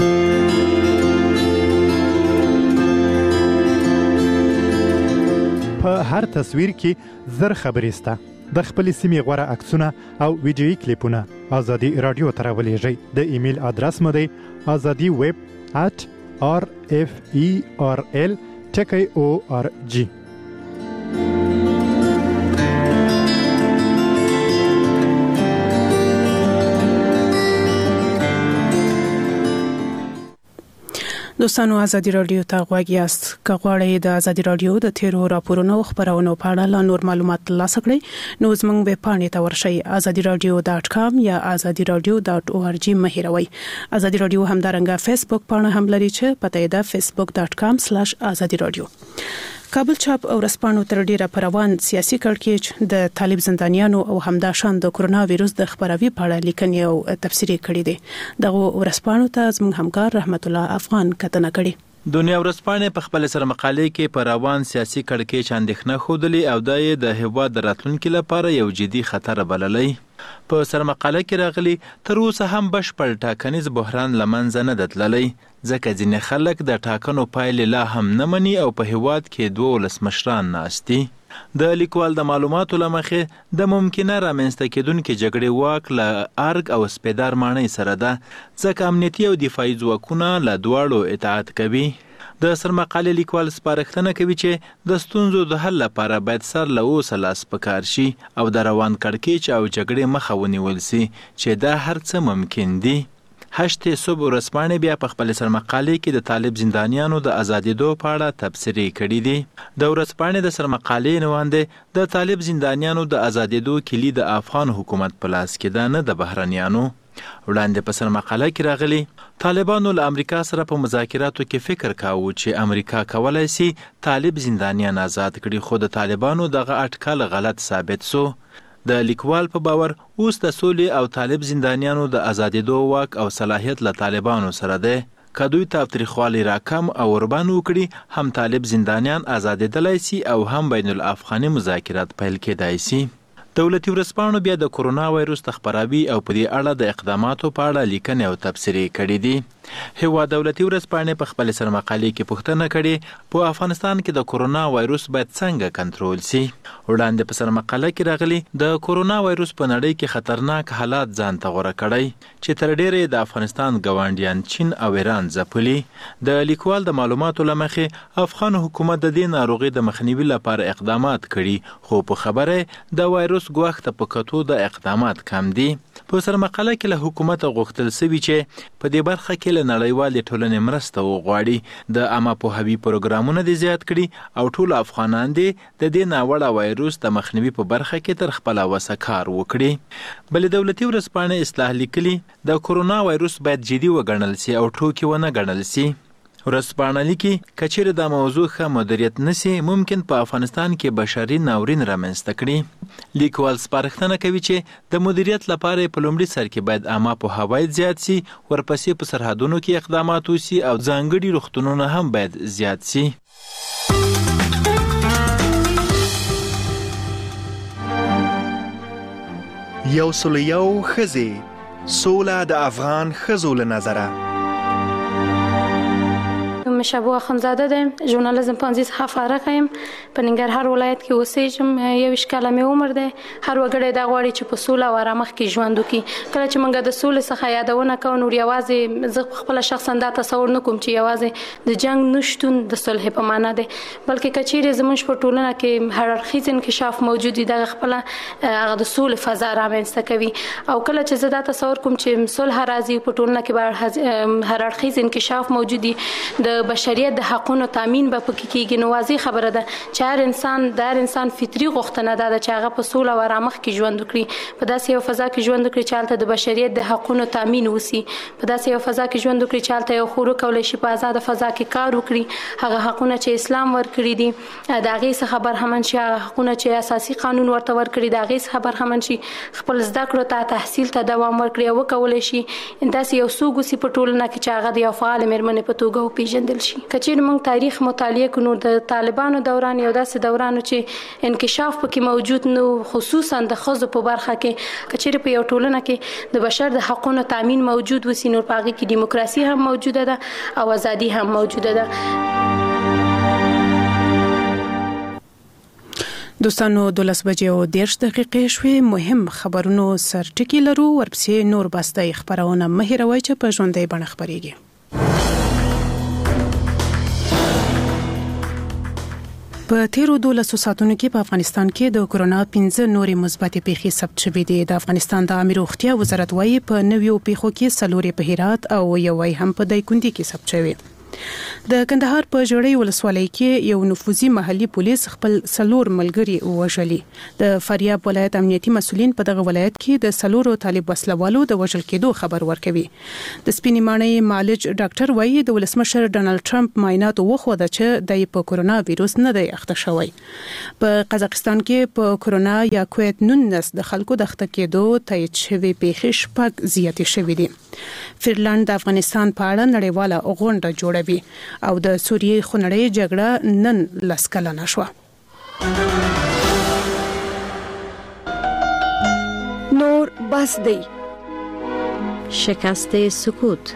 په هر تصویر کې زر خبرې سته. د خپل سیمې غوره عکسونه او ویډیویي کلیپونه ازادي رادیو ته راولېږئ. د ایمیل ادرس مو دی ازادي ویب at r f e r l ټکی او ار جی. دوستانو ازادي رادیو ته غوږ یاست. که غواړئ د ازادي رادیو د تیرو راپورونو او خبرونو په اړه لا نور معلومات ترلاسه کړئ نو زموږ ویب پاڼې ته ورشئ ازادي رادیو ډاټ کام یا ازادي رادیو ډاټ او ار جی مه هېروئ. ازادي رادیو همدارنګه فیسبوک پاڼه هم لري چې پته یې ده فیسبوک ډاټ کام سلاش ازادي رادیو. کابل چاپ او رسپانو تر ډیره پروان سیاسي کړکېچ د طالب زندانیانو او همداشان د کورونا وایروس د خبروي په اړه لیکنې او تفسیری کړي دي. دغه رسپانو ته زموږ همکار رحمت الله افغان کتنه کړي. دنیا ورځپاڼې په خپل سره مقالې کې په روان سیاسي کړکېچ اندېښنه ښودلې او دا یې د هېواد د راتلونکي لپاره یو جدي خطر بللی. په سرمقاله کې راغلي تر اوسه هم بشپړ ټاکنیز بحران له منځه نه دی تللی، ځکه ځینې خلک د ټاکنو پایلې لا هم نه مني او په هېواد کې دوه ولسمشران ناست دي. د لیکوال د معلوماتو له مخې د ممکنه رامنځته کېدونکې جګړې واک له ارګ او سپیدار ماڼۍ سره ده، ځکه امنیتي او دفاعي ځواکونه له دواړو اطاعت کوي. د سرمقالې لیکوال سپارښتنه کوي چې د ستونزو د حل لپاره باید سر له اوسه لاس په کار شي او د روان کړکېچ او جګړې مخه ونیول سي چې دا هر څه ممکن دي. هشتې صبح ورځپاڼې بیا په خپل سرمقالې کې د طالب زندانیانو د ازادېدو په اړه تبصرې کړي دي. د ورځپاڼې د سرمقالې نواندې د طالب زندانیانو د ازادېدو کلي د افغان حکومت په لاس کې ده، نه د بهرنیانو. وړاندې په سرمقاله کې راغلي طالبانو له امریکا سره په مذاکراتو کې فکر کاوه چې امریکا کولای شي طالب زندانیان آزاد کړي، خو د طالبانو دغه اټکل غلط ثابت سو. د لیکوال په باور اوس د سولې او طالب زندانیانو د آزادېدو واک او صلاحیت له طالبانو سره دی. که دوی تاوتریخوالی راکم او وربان وکړي هم طالب زندانیان آزادېدلی سي او هم بین الافغاني مذاکرات پیل کېدای سي. دولتي ورځپاڼو بیا د کورونا وایروس د خپراوي او په دې اړه د اقداماتو په اړه لیکنې او تبصرې کړي دي. هېواد دولتي ورځپاڼې په خپل سرمقالې کې پوښتنه کړې په افغانستان کې د کورونا وایروس باید څنګه کنټرول سي. وړاندې په سرمقاله کې راغلي د کورونا وایروس په نړۍ کې خطرناک حالات ځان ته غوره کړی چې تر ډیره د افغانستان ګاونډیان چین او ایران ځپلي. د لیکوال د معلوماتو له مخې افغان حکومت د دې ناروغي د مخنیوي لپاره اقدامات کړي، خو په خبره د وایروس ګواښ ته په کتو د اقدامات کم دي. په سرمقاله کې له حکومت غوښتل شوي چې په دې برخه کې له نړیوالې ټولنې مرسته وغواړي، د عامه پوهاوي پروګرامونه دې زیات کړي او ټول افغانان دې د دې ناوړه وایروس د مخنیوي په برخه کې تر خپله وسه کار وکړي. بلې دولتي ورځپاڼې اصلاح لیکلي د کورونا وایروس باید جدي وګڼل سي او ټوکې ونه ګڼل سي. ورځپاڼه لیکي که چیرې دا موضوع ښه مدیریت نشي ممکن په افغانستان کې بشري ناورین رامنځته کړي. لیکوال سپارښتنه کوي چې د مدیریت لپاره په لومړي سر کې باید عامه پوهاوی زیات سي، ورپسې په سرحدونو کې اقدامات وشي او ځانګړي روغتونونه هم باید زیات سي. یو سل یو ښځې سوله د افغان ښځو له نظره. مشابه اخندزاده ده، ژورنالیزم پوهنځي څخه فارغ یم. په ننګرهار ولایت کې اوسېږم، یوویشت کاله مې عمر دی. هر وګړی دا غواړي چې په سوله او ارامښت کې ژوند وکړي. کله چې موږ د سولې څخه یادونه کوو نو یوازې زه خپله شخصا دا تصور نه کوم چې یوازې د جنګ نشتون د صلح په معنا دی، بلکې که چیرې زموږ په ټولنه کې هررخیز انکشاف موجود وي دغه خپله هغه د سولې فضا رامنځته کوي. او کله چې زه دا تصور کوم چې صلح راځي په ټولنه کې به هررخیز انکشاف موجود وي، د بشریت د حقوقو تامین به پکې کېږي. نو واضح خبره ده چې هر انسان د هر انسان فطري غوښتنه ده چې هغه په سوله او آرامښت کې ژوند وکړي، په داسې یو فضا کې ژوند وکړي چې هلته د بشریت د حقوقو تامین وسی، په داسې یو فضا کې ژوند وکړي چې هلته یو خور کولی شي په آزاد فضا کې کار وکړي، هغه حقوقونه چې اسلام ورکړي دي د هغې څخه برخمن شي، هغه حقوقونه چې اساسي قانون ورته ورکړي د هغې څخه برخمن شي، خپل زده کړو ته تحصیل ته دوام ورکړي او وکولی شي داسې یو څوک وسي په ټولنه کې چې هغه د یو فعال مېرمنې په توګه وپېژندل شي. که چېرې موږ تاریخ مطالعه کړو د طالبانو دوران یو داسې دوران چې انکشاف پکې موجود نو، خصوصا د ښځو په برخه کې. که چېرې په یو ټولنه کې د بشر د حقوقو تامین موجود وسي نو په هغې کې دیموکراسي هم موجوده ده او ازادي هم موجوده ده. دوستانو دولس بجې او دیرش دقیقې شوې، مهم خبرونو سر ټکی لرو، ورپسې نور باسته خبرونه مه هېروئ چې په ژوندۍ بڼه خپرېږي. په تیرو دولسو ساعتونو کې په افغانستان کې د کورونا پنځه نورې مثبتې پیښې ثبت شوې دي. د افغانستان د عامه روغتیا وزارت وايي په نویو پیښو کې څلورې په هرات او یوې هم په دایکنډي کې ثبت شوې. د کندهار په ژړۍ ولسوالۍ کې یو نفوذي محلي پولیس خپل سلور ملګري وژلي. د فاریاب ولایت امنیتي مسولین په دغه ولایت کې د سلورو طالب وسلوالو د وژل کېدو خبر ورکوي. د سپینې ماڼۍ معالج ډاکټر وایي د ولسمشر ډانلډ ټرمپ معاینات وښوده چې د په کورونا وایروس نه دی اخته شوی. په قزاقستان کې په کورونا یا کووید نولس د خلکو د اخته کېدو تایید شوی پیښې شپږ زیاتې شوې دي. فنلند د افغانستان په اړه نړیواله غونډه جوړوي او د سوریې خونړۍ جګړه نن لس کلنه شوه. نور بس دی. شکست سکوت.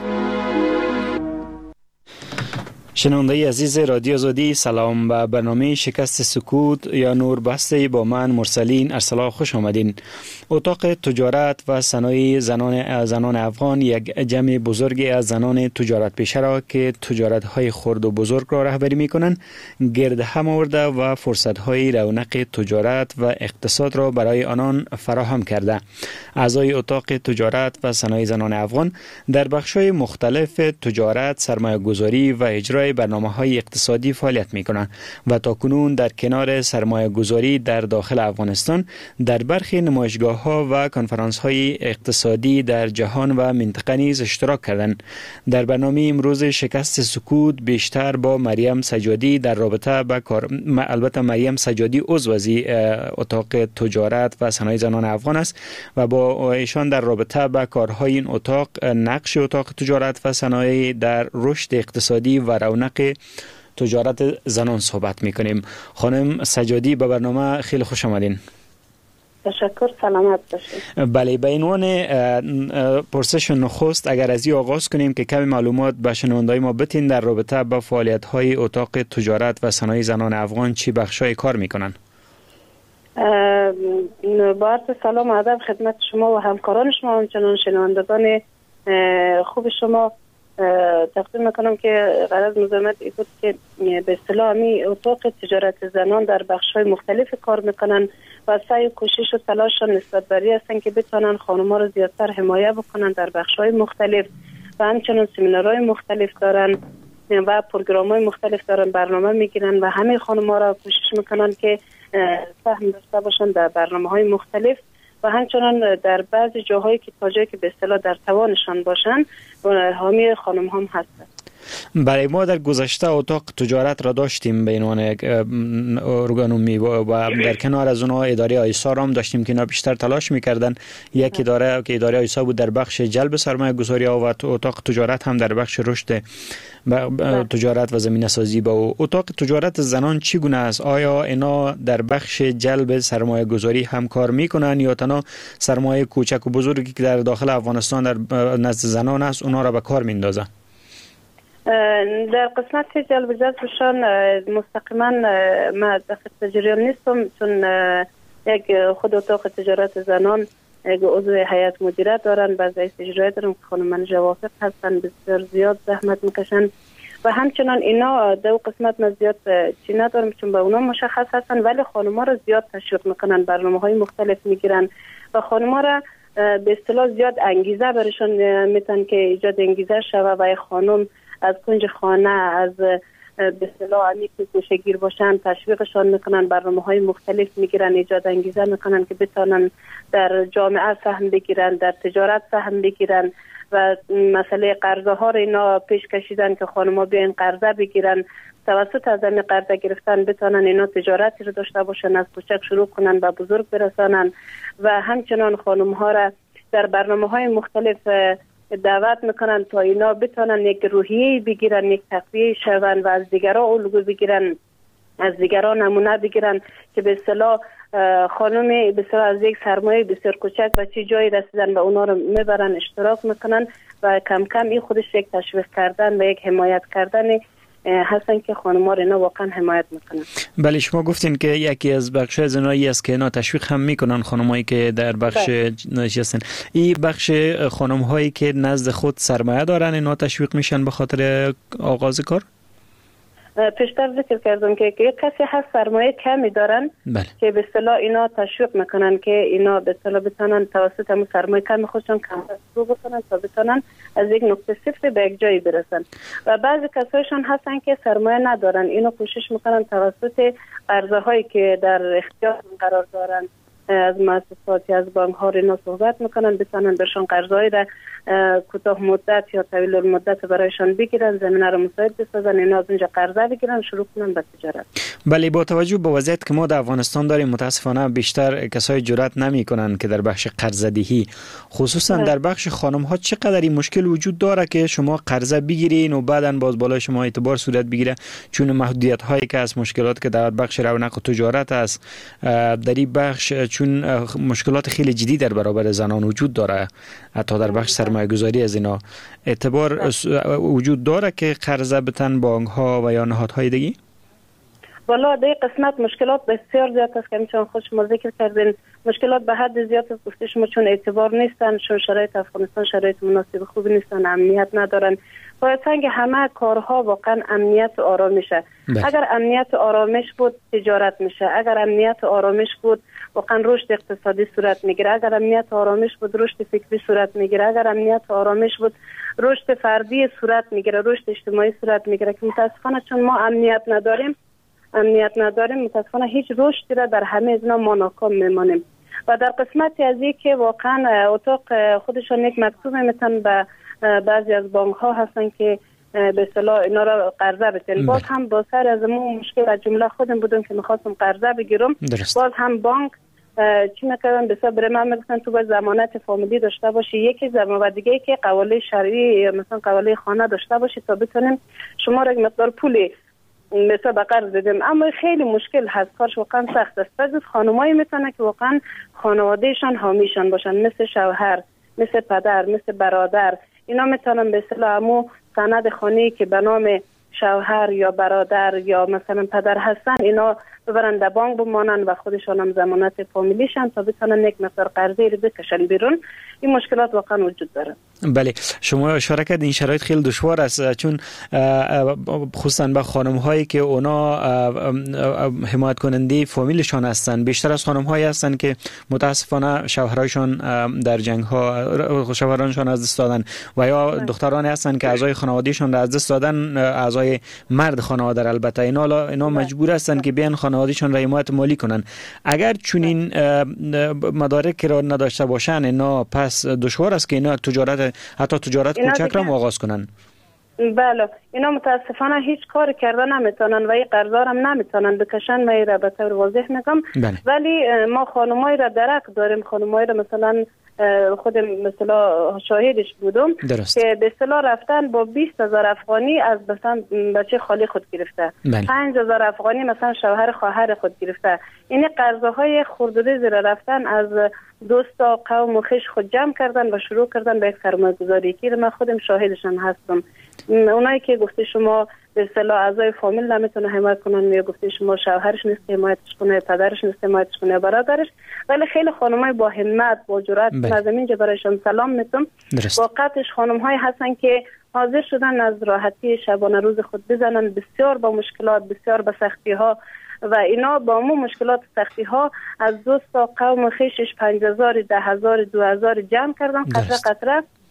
شنونده عزیز رادیو آزادی، سلام. به برنامه شکست سکوت یا نور بسته با من مرسلین ارسلا خوش آمدین. اتاق تجارت و صنایع زنان زنان افغان یک جمع بزرگی از زنان تجارت پیشه را که تجارت های خرد و بزرگ را رهبری می کنند گرد هم آورده و فرصت های رونق تجارت و اقتصاد را برای آنان فراهم کرده. اعضای اتاق تجارت و صنایع زنان افغان در بخش‌های مختلف تجارت، سرمایه گذاری و اجرای برنامه‌های اقتصادی فعالیت می‌کنند و تاکنون در کنار سرمایه گذاری در داخل افغانستان در برخی نمایشگاه‌ها و کنفرانس‌های اقتصادی در جهان و منطقه نیز اشتراک کردند. در برنامه امروز شکست سکوت بیشتر با مریم سجادی در رابطه با کار، البته مریم سجادی عضو اتاق تجارت و صنایع زنان افغان است و با ایشان در رابطه با کارهای این اتاق، نقش اتاق تجارت و صنایع در رشد اقتصادی و رونق تجارت زنان صحبت میکنیم. خانم سجادی به برنامه خیلی خوش آمدین. تشکر، سلامت باشید. بله، به عنوان پرسش نخست اگر از این آغاز کنیم که کمی معلومات به شنوندای ما بتین در رابطه با فعالیت‌های اتاق تجارت و صنایع زنان افغان چی بخشای کار میکنن؟ با عرض سلام و ادب خدمت شما و همکاران شما، همچنان شنوندگان خوب شما تقدیم میکنم که غرض مزاحمت ای بود که به اصطلاح می اتاق تجارت زنان در بخش‌های مختلف کار میکنن و سعی و کوشش و تلاششان نسبت بر این هستن که بتونن خانم‌ها رو زیادتر حمایت بکنن در بخش‌های مختلف و همچنان سمینارهای مختلف دارن و پروگرام‌های مختلف دارن، برنامه میگیرن و همه خانم‌ها را کوشش میکنن که سهم داشته باشن در برنامه‌های مختلف و همچنان در بعضی جاهایی که تا جایی که به اصطلاح در توانشان باشن حامی خانم هم هستند. برای ما در گذشته اتاق تجارت را داشتیم به عنوان یک ارگانومی و در کنار از اونها اداره آیسا را هم داشتیم که اینا بیشتر تلاش میکردن. یک اداره که اداره آیسا بود در بخش جلب سرمایه گذاری ها و اتاق تجارت هم در بخش رشد تجارت و زمینه سازی. با اتاق تجارت زنان چگونه است؟ آیا اینا در بخش جلب سرمایه گذاری هم کار میکنن یا تنها سرمایه کوچک و بزرگی که در داخل افغانستان در نزد زنان است اونا را به کار میندازن؟ در قسمت جلب جذبشان مستقیما ما داخل جریان نیستم، چون یک خود اتاق تجارت زنان یک عضو هیئت مدیره دارن، بعضی اجرایی دارن که خانم منیژه وافق هستن، بسیار زیاد زحمت میکشن و همچنان اینا دو قسمت ما زیاد چی ندارم چون به اونا مشخص هستن، ولی خانم ها را زیاد تشویق میکنن، برنامه های مختلف میگیرن و خانم ها را به اصطلاح زیاد انگیزه برشون میتن که ایجاد انگیزه شوه و خانم از کنج خانه، از به اصطلاح عمیق گوشه‌گیر باشن، تشویقشان میکنن، برنامه‌های مختلف میگیرن، ایجاد انگیزه میکنن که بتونن در جامعه سهم بگیرن، در تجارت سهم بگیرن و مسئله قرضه ها رو اینا پیش کشیدن که خانم‌ها بیاین قرضه بگیرن، توسط از این قرضه گرفتن بتونن اینا تجارتی رو داشته باشن، از کوچک شروع کنن به بزرگ برسانن و همچنان خانم‌ها را در برنامه‌های مختلف دعوت میکنن تا اینا بتونن یک روحیه بگیرن، یک تقویه شون و از دیگران الگو بگیرن، از دیگران نمونه بگیرن که به اصطلاح خانم به اصطلاح از یک سرمایه بسیار کوچک و چه جایی رسیدن و اونا رو میبرن اشتراک میکنن و کم کم این خودش یک تشویق کردن و یک حمایت کردن هستن که خانم‌ها رو اینا واقعا حمایت میکنن. بله، شما گفتین که یکی از بخش از اینایی است که اینا تشویق هم میکنن خانم‌هایی که در بخش نشستن. این بخش خانم‌هایی که نزد خود سرمایه دارن اینا تشویق میشن به خاطر آغاز کار؟ پیشتر ذکر کردم که یک کسی هست سرمایه کمی دارن بله. که به اصطلاح اینا تشویق میکنن که اینا به اصطلاح بتونن توسط همون سرمایه کمی خودشون کم شروع بکنن تا بتونن از یک نقطه صفر به یک جایی برسن و بعضی کسایشون هستن که سرمایه ندارن، اینو کوشش میکنن توسط قرضه هایی که در اختیار قرار دارن از مؤسسات از بانک ها اینا صحبت میکنن بتونن برشان قرضایی را کوتاه مدت یا طویل المدت برایشان بگیرن، زمینه رو مساعد بسازن، اینا از اونجا قرضه بگیرن شروع کنن به تجارت. بله، با توجه به وضعیت که ما در افغانستان داریم متاسفانه بیشتر کسای جرأت نمیکنن که در بخش قرضه دهی خصوصا در بخش خانم ها چقدر این مشکل وجود داره که شما قرضه بگیرین و بعداً باز بالای شما اعتبار صورت بگیره چون محدودیت هایی که از مشکلات که در بخش رونق و تجارت است در این بخش چون مشکلات خیلی جدی در برابر زنان وجود داره، حتی در بخش سرمایه گذاری از اینا اعتبار وجود داره که قرضه بتن بانک ها و یا نهادهای دیگه؟ والا در قسمت مشکلات بسیار زیاد است که میتونم خود شما ذکر کردین، مشکلات به حد زیاد است گفته شما چون اعتبار نیستن، چون شرایط افغانستان شرایط مناسب خوبی نیستن، امنیت ندارن. باید سنگ همه کارها واقعا امنیت و آرامشه. اگر امنیت و آرامش بود تجارت میشه، اگر امنیت و آرامش بود واقعا رشد اقتصادی صورت میگیره، اگر امنیت و آرامش بود رشد فکری صورت میگیره، اگر امنیت و آرامش بود رشد فردی صورت میگیره، رشد اجتماعی صورت میگیره که متاسفانه چون ما امنیت نداریم امنیت نداریم متاسفانه هیچ رشدی را در همه از ما ناکام میمانیم. و در قسمتی از این که واقعا اتاق خودشان یک مکتوب میتن به بعضی از بانک ها هستن که به اصطلاح اینا را قرضه بتن، باز هم با سر از مو مشکل از جمله خودم بودم که میخواستم قرضه بگیرم درست. باز هم بانک چی میکردن به حساب من میگفتن تو باید ضمانت فامیلی داشته باشی، یکی زمان و دیگه که قواله شرعی مثلا قواله خانه داشته باشی تا بتونیم شما را مقدار پولی مثلا به قرض بدیم. اما خیلی مشکل هست، کارش واقعا سخت است. بعضی خانمایی میتونه که واقعا خانوادهشان حامیشان باشن، مثل شوهر، مثل پدر، مثل برادر، اینا میتونن به اصطلاح همو سند خانه‌ای که به نام شوهر یا برادر یا مثلا پدر هستن اینا ببرن در بانک بمانن و خودشان هم ضمانت فامیلیشن تا بتونن یک مقدار قرضی رو بکشن بیرون. این مشکلات واقعا وجود داره. بله، شما اشاره کردین این شرایط خیلی دشوار است چون خصوصا به خانم هایی که اونا حمایت کننده فامیلشان هستن، بیشتر از خانم هایی هستن که متاسفانه شوهرایشان در جنگ ها شوهرانشان از دست دادن و یا دخترانی هستن که اعضای خانوادهشان از دست دادن، اعضای مرد خانواده البته اینا اینا مجبور هستن که بیان خانوادهشان را حمایت مالی کنن. اگر چنین مدارک را نداشته باشن اینا پس دشوار است که اینا تجارت حتی تجارت کوچک را آغاز کنن. بله، اینا متاسفانه هیچ کار کردن نمیتونن و این قرضا هم نمیتونن بکشن. من را به طور واضح میگم. ولی ما خانمایی را درک داریم، خانمایی را مثلا خودم مثلا شاهدش بودم درست. که به اصطلاح رفتن با بیست هزار افغانی از مثلا بچه خالی خود گرفته، پنج هزار افغانی مثلا شوهر خواهر خود گرفته. این قرضهای خردوده زیر رفتن از دوست و قوم و خویش خود جمع کردن و شروع کردن به یک سرمایه‌گذاری که من خودم شاهدشان هستم. اونایی که گفته شما به اصطلاح اعضای فامیل نمیتونه حمایت کنن، یا گفته شما شوهرش نیست حمایتش کنه، پدرش نیست حمایتش کنه، برادرش، ولی خیلی خانمای با همت با جرأت از اینجا برایشان سلام میتونم. واقعتش خانم‌های هستن که حاضر شدن از راحتی شبانه روز خود بزنن، بسیار با مشکلات، بسیار با سختی‌ها و اینا با مو مشکلات سختی ها از دوست و قوم خیشش پنج هزار، ده هزار، دو هزار جمع کردن قطره قطره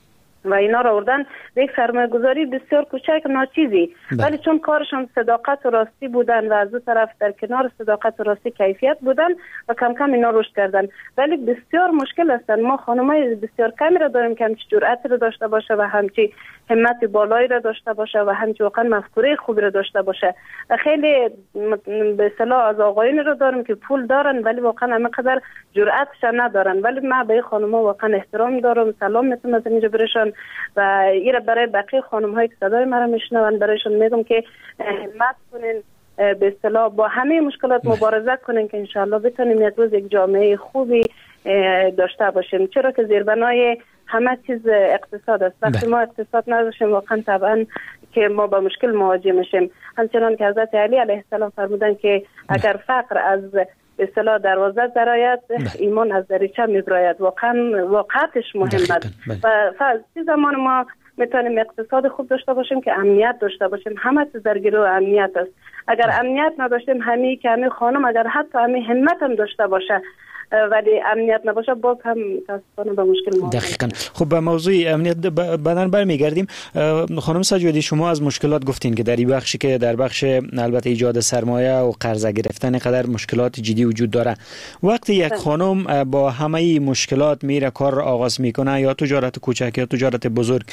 و اینا را آوردن به یک سرمایه‌گذاری بسیار کوچک ناچیزی، ولی چون کارشان صداقت و راستی بودن و از اون طرف در کنار صداقت و راستی کیفیت بودن و کم کم اینا رشد کردن. ولی بسیار مشکل هستن. ما خانمای بسیار کمی را داریم که همچی جرأت را داشته باشه و همچی همت بالایی را داشته باشه و همچی واقعا مفکوره خوبی را داشته باشه. خیلی به اصطلاح از آقایون را داریم که پول دارن ولی واقعا همینقدر جرأتش ندارن. ولی من به خانم‌ها واقعا احترام دارم، سلام میتونم از اینجا برشون و ایره برای بقیه خانم‌هایی که صدای مرا میشنون برایشون میگم که همت کنین، به اصطلاح با همه مشکلات مبارزه کنین که انشالله بتونیم یک روز یک جامعه خوبی داشته باشیم، چرا که زیربنای همه چیز اقتصاد است. وقتی ما اقتصاد نداشتیم واقعا طبعا که ما با مشکل مواجه میشیم. همچنان که حضرت علی علیه السلام فرمودن که اگر فقر از به اصطلاح دروازه درآید ایمان از دریچه میبراید. واقعا واقعیتش مهم است و فعلا زمان ما میتونیم اقتصاد خوب داشته باشیم که امنیت داشته باشیم. همه چیز در گروه امنیت است. اگر امنیت نداشتیم همین که همین خانم اگر حتی همین همت هم داشته باشه ولی امنیت نباشه باز هم متاسفانه به مشکل مواجه. دقیقاً. خب به موضوع امنیت بعداً برمیگردیم. خانم سجادی شما از مشکلات گفتین که در این بخشی که در بخش البته ایجاد سرمایه و قرضه گرفتن قدر مشکلات جدی وجود داره. وقتی یک خانم با همه مشکلات میره کار را آغاز میکنه یا تجارت کوچک یا تجارت بزرگ،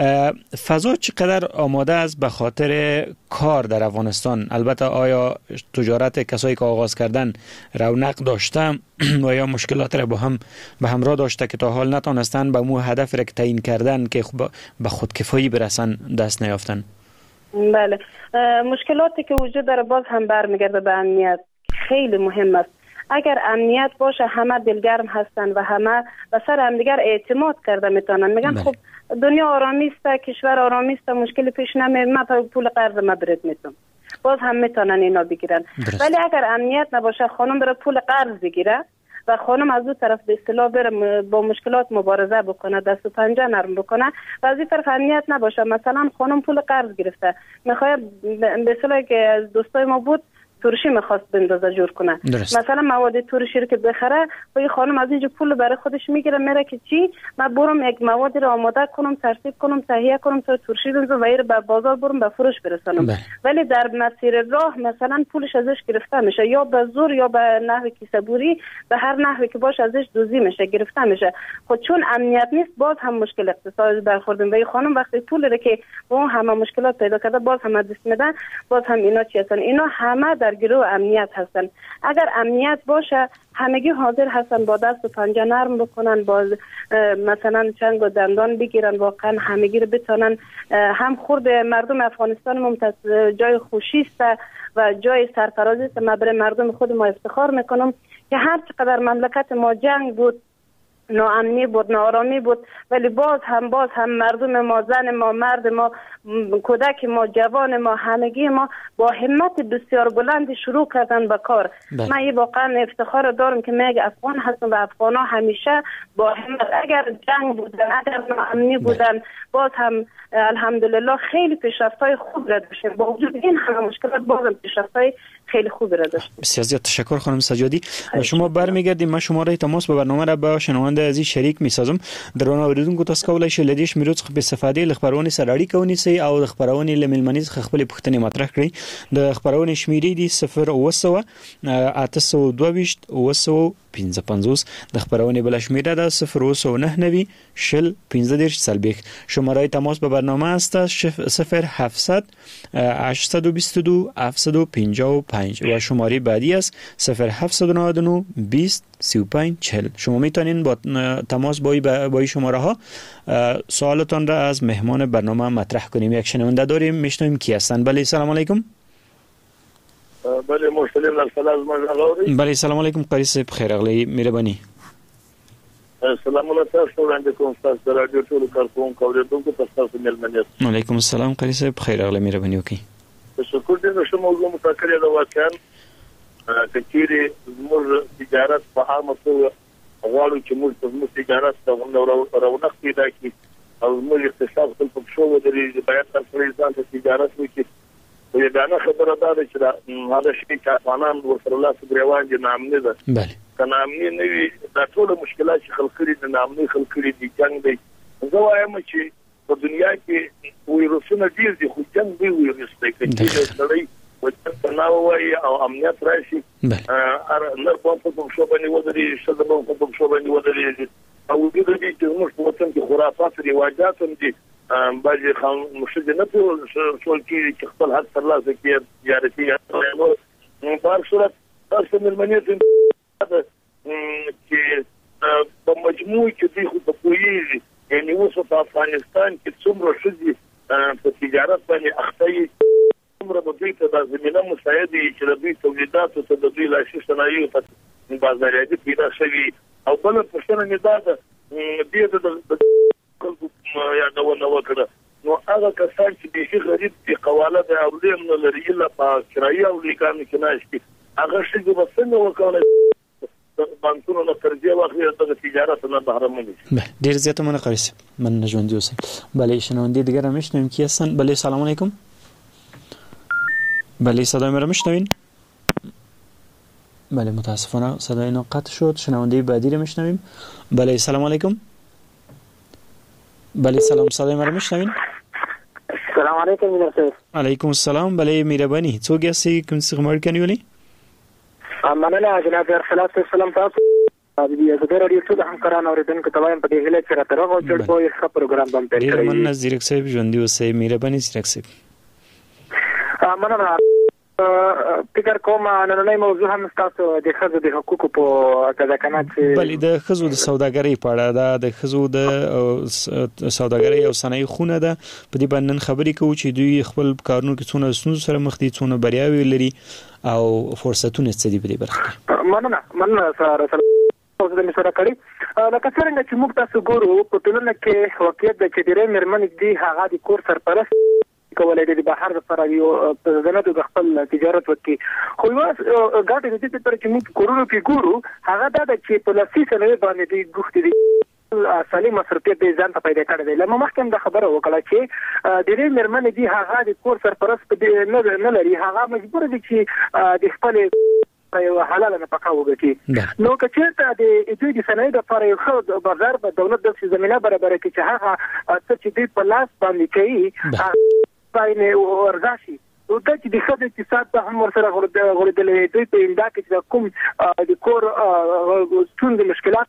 فضا چقدر آماده است به خاطر کار در افغانستان؟ البته آیا تجارت کسایی که آغاز کردن رونق داشته و یا مشکلات را با هم به همراه داشته که تا حال نتونستن به مو هدف را تعیین کردن که به خودکفایی برسن دست نیافتن؟ بله، مشکلاتی که وجود داره باز هم برمیگرده به امنیت. خیلی مهم است. اگر امنیت باشه همه دلگرم هستن و همه به سر همدیگر اعتماد کرده میتونن. میگن خب دنیا آرامی است، کشور آرامی است، مشکلی پیش نمیاد، من پول قرض ما برید میتونم، باز هم میتونن اینا بگیرن. ولی اگر امنیت نباشه خانم بره پول قرض بگیره و خانم از اون طرف به اصطلاح بره با مشکلات مبارزه بکنه، دست و پنجه نرم بکنه و از این طرف امنیت نباشه. مثلا خانم پول قرض گرفته میخواد به اصطلاح که از دوستای ما بود ترشی میخواست بندازه جور کنه، درست. مثلا مواد ترشی رو که بخره و این خانم از اینجا پول برای خودش میگیره میره که چی من برم یک مواد رو آماده کنم، ترتیب کنم، تهیه کنم تا ترشی بندازم و این به بازار برم به فروش برسونم. بله. ولی در مسیر راه مثلا پولش ازش گرفته میشه، یا به زور یا به نحو کیسه‌بوری، به هر نحوی که باشه ازش دوزی میشه، گرفته میشه. خود چون امنیت نیست باز هم مشکل اقتصادی برخوردیم و این خانم وقتی پول رو که با همه مشکلات پیدا کرده باز هم دست میدن، باز هم اینا چی هستن؟ اینا همه در گروه امنیت هستن. اگر امنیت باشه همگی حاضر هستن با دست و پنجه نرم بکنن، با مثلا چنگ و دندان بگیرن، واقعا همگی رو بتونن. هم خورد مردم افغانستان ممتاز جای خوشی است و جای سرفرازی است. من برای مردم خود ما افتخار میکنم که هر چقدر مملکت ما جنگ بود، ناامنی بود، ناآرامی بود، ولی باز هم باز هم مردم ما، زن ما، مرد ما، کودک ما، جوان ما، همگی ما با همت بسیار بلندی شروع کردن به کار. بله. من این واقعا افتخار دارم که من افغان هستم و افغان ها همیشه با همت، اگر جنگ بودن، اگر ناامنی بودن، بله. باز هم الحمدلله خیلی پیشرفت‌های خوب را داشتیم. با وجود این همه مشکلات باز هم پیشرفت‌های خیلی خوب را داشتیم. بسیار زیاد تشکر خانم سجادی. شما برمیگردیم. من شماره تماس به برنامه را با شنونده عزیز شریک می‌سازم. درنو اوریدونکو تاسو کولای شئ لدیش میروڅ په استفادې لخبرونې سره اړیکه ونیسئ او د خبرونې لملمنیز خپل پښتنې مطرح کړئ. د خبرونې شمیرې دي صفر اوه سوه اته سوه دوه ویشت اوه سوه پنځه پنځوس. د خبرونې بل شمیره ده صفر اوه سوه نهه نوي شل پنځه دېرش څلوېښت. شماره تماس به برنامه است صفر هفتصد هشتصد و بیست و دو هفتصد و پنجاه و پنج و شماره بعدی است صفر هفتصد و نود و نه بیست سی و پنج چهل. شما میتونین با تماس با با شماره ها سوالتان را از مهمان برنامه مطرح کنیم. یک شنونده داریم، میشنویم کی هستن. بله سلام علیکم. بله مسلم الفلاز مجاوری. بله سلام علیکم قاری صاحب، خیر اغلی مهربانی. سلام علیکم وړاندې کوم تاسو د رادیو ټولو کارکونکو اوریدونکو تاسو ملمنیت. علیکم السلام قاری صاحب، خیر اغلی مهربانی وکي. تشکر دې شو موضوع متکرر دا واقعا کچيري موږ تجارت په عامه توګه غواړو چې موږ د تجارت د رونق پیدا کړي او موږ اقتصاد خپل په شو ودرې باید تاسو ځان ته تجارت وکړي. وی دا خبره ده چې هغه شي چې افغانان ورسره لاس ګریوان دي نامنه ده. بله. کنامنی نوی دا ټول مشکلات چې خلک لري د نامنه خلک لري د جنگ دی. زه وایم چې په دنیا کې ویروسونه ډیر دي خو جنگ دی ویروس دی چې سړی وجه تناو وي او امنیت راشي ار نر په په شو باندې ودري شته په په شو باندې ودري او دې دې چې موږ په وطن کې خرافات رواجات هم دي باندې خام مشد نه په ټول کې چې خپل حق تر لاسه کې زیارتي نو په صورت تاسو ملمنیت چې په مجموع کې دي خو په کوی یعنی اوس په افغانستان کې څومره شدي په تجارت باندې اخته عمره د دوی ته د زمينه مساعده چې د دوی تولیدات او د دوی لاشي صنایع په بازارياتي پیدا شوي او بل پښتنه نه ده د دې د یا نو نو کړه نو هغه کسان چې به غریب دي قواله د اولیم نه لري الا په کرایه او لیکان کې ناشتي هغه شي د وسنه وکړه بانکونو نه ترجیح واخلي د تجارت نه بهره مني ډیر زیاته مننه قریس من ژوند اوسئ بلې شنوندې دیگر هم شنویم کی هستن بلې سلام علیکم بله صدای ما را میشنوین؟ بله متاسفانه صدای اینا قطع شد شنونده بعدی را میشنویم بله سلام علیکم بله سلام صدای ما را میشنوین؟ سلام علیکم میرسید علیکم السلام بله میربانی څوک یاستئ کوم څه خبر کنی ولی مننه جناب ارسلات السلام تاسو د دې رادیو ټول همکاران اوریدونکو ته وایم په دې هیله چې راته راغو چې په یو ښه پروګرام باندې ډیر مننه زیرک صاحب ژوندۍ اوسئ میربانی زیرک صاحب مننه فکر کوم نننۍ موضوع هم تاسو د خزو د حقوقو په تذکرات بلې د خزو د سوداګرۍ په اړه ده د خزو د سوداګرۍ او صنایع خونه ده په دې باندې خبرې کوو چې دوی خپل کارونو کې څونه ستونزو سره مخ دي څونه بریاوي لري او فرصتونه څه دي په دې برخه مننه مننه سره اوس د مسره کړی لکه څنګه چې موږ تاسو ګورو په ټولنه کې واقعیت د چې ډېرې مېرمنې دي هغه د کور سرپرست کولای د بهر لپاره یو زنه د خپل تجارت وکړي خو یو ګاټ د دې پر چې موږ کورونو کې ګورو هغه د چې په لاسي سره باندې د ګوښتي دي سالي مصرفي به ځان ته پیدا کړی دی لکه مخکې د خبره وکړه چې د دې مېرمنې دي هغه د کور سرپرست نه نه لري هغه مجبور دي چې د خپل یو حلال نه پکا وګټي نو کچته د دوی د صنایع لپاره یو ښه بازار په دولت د زمينه برابر کړي چې هغه څه چې دوی په لاس باندې کوي باندې ورغاشي او د دې د خدای اقتصاد په هم سره غوړېدلې دوی په اندا کې چې کوم د کور ستونزې مشکلات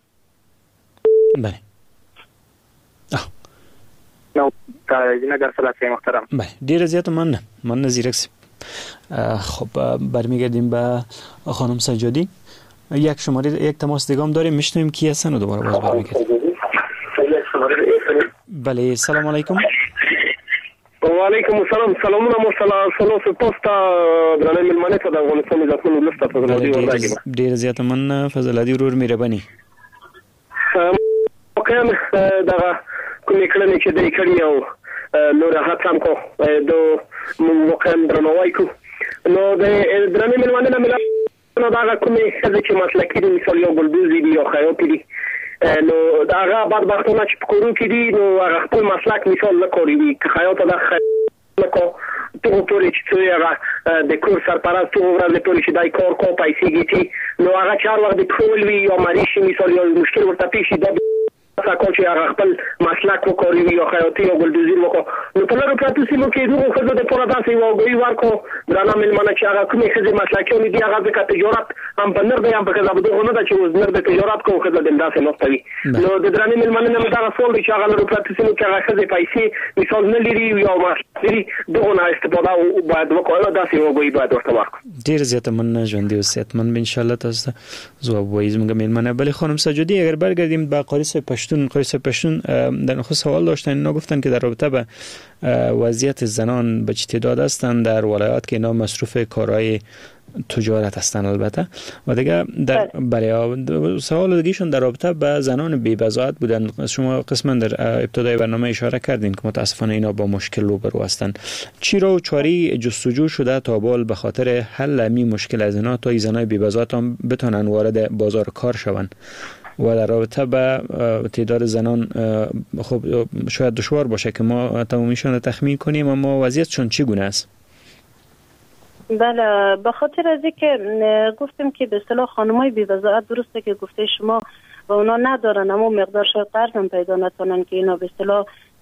بله نو تا جنګر سلام محترم بله ډیر زیات مننه مننه زیرک خب برمیگردیم به خانم سجادی یک شماره یک تماس دیگه هم داریم میشنویم کی هستن و دوباره باز برمیگردیم بله سلام علیکم و علیکم السلام سلامونه مو سلام پوسټ درنه ملمنه ته د افغانستان د ځکونو لسته فضل الله ورغاګم ډیر زیات مننه فضل الله ورور مهرباني وکم دا کومې کړنې چې د کړي او نو راحت هم کو د وکم درنوای کو نو د درنه ملمنه نه مل نو دا کومې چې مسلکي دي مثال یو ګلدوزي دی او خیاطي دي نو دا هغه بعد وختونه چې کورو کې دي نو هغه خپل مسلک مثال نه کوي که خیاط دا لکه ته ټول چې هغه د کور سرپرست ته ورته ټول چې دای کور کو پیسې گیتی نو هغه چار وخت د ټول وی او مریشي مثال یو مشکل ورته پیښ دی ساکو چې هغه خپل مسلک وکړي او خیاطي او ګلدوزي وکړي نو په لاره پاتې سیمو کې دوه خزه د پوره داسې وګړي ورکو درانه ملمنه چې هغه کومې خزه مسلکونه دي هغه د تجارت هم په نر دی هم په خزه بده غونه د چې وزنر د تجارت کوم خزه د داسې نقطوي نو د درانه ملمنه نه دا رسول چې هغه لاره پاتې سیمو کې هغه خزه پیسې مثال نه لري یو ماشري دغه نه استفاده او باید وکړو داسې وګړي باید ورته ورکړو ډیر زیات مننه ژوندۍ او صحتمند ان شاء الله تاسو جواب وایي زموږ ملمنه بل خانم سجادی اگر برگردیم به قاریس پشتون قاریس پشتون در نخست سوال داشتن اینا گفتن که در رابطه به وضعیت زنان به چه تعداد هستند در ولایات که اینا مصروف کارهای تجارت هستند البته و دیگه در برای سوال دیگهشون در رابطه به زنان بی‌بضاعت بودن شما قسما در ابتدای برنامه اشاره کردین که متاسفانه اینا با مشکل روبرو هستند چی رو چاری جستجو شده تا بال به خاطر حل همین مشکل از اینا تا زنای بی‌بضاعت هم بتونن وارد بازار کار شوند و در رابطه با تعداد زنان خب شاید دشوار باشه که ما تمامیشون رو تخمین کنیم اما وضعیتشون چگونه است؟ بله به خاطر از اینکه گفتم که به اصطلاح خانمای بی‌وضاحت درسته که گفته شما و اونا ندارن اما مقدار شاید قرض هم پیدا نتونن که اینا به اصطلاح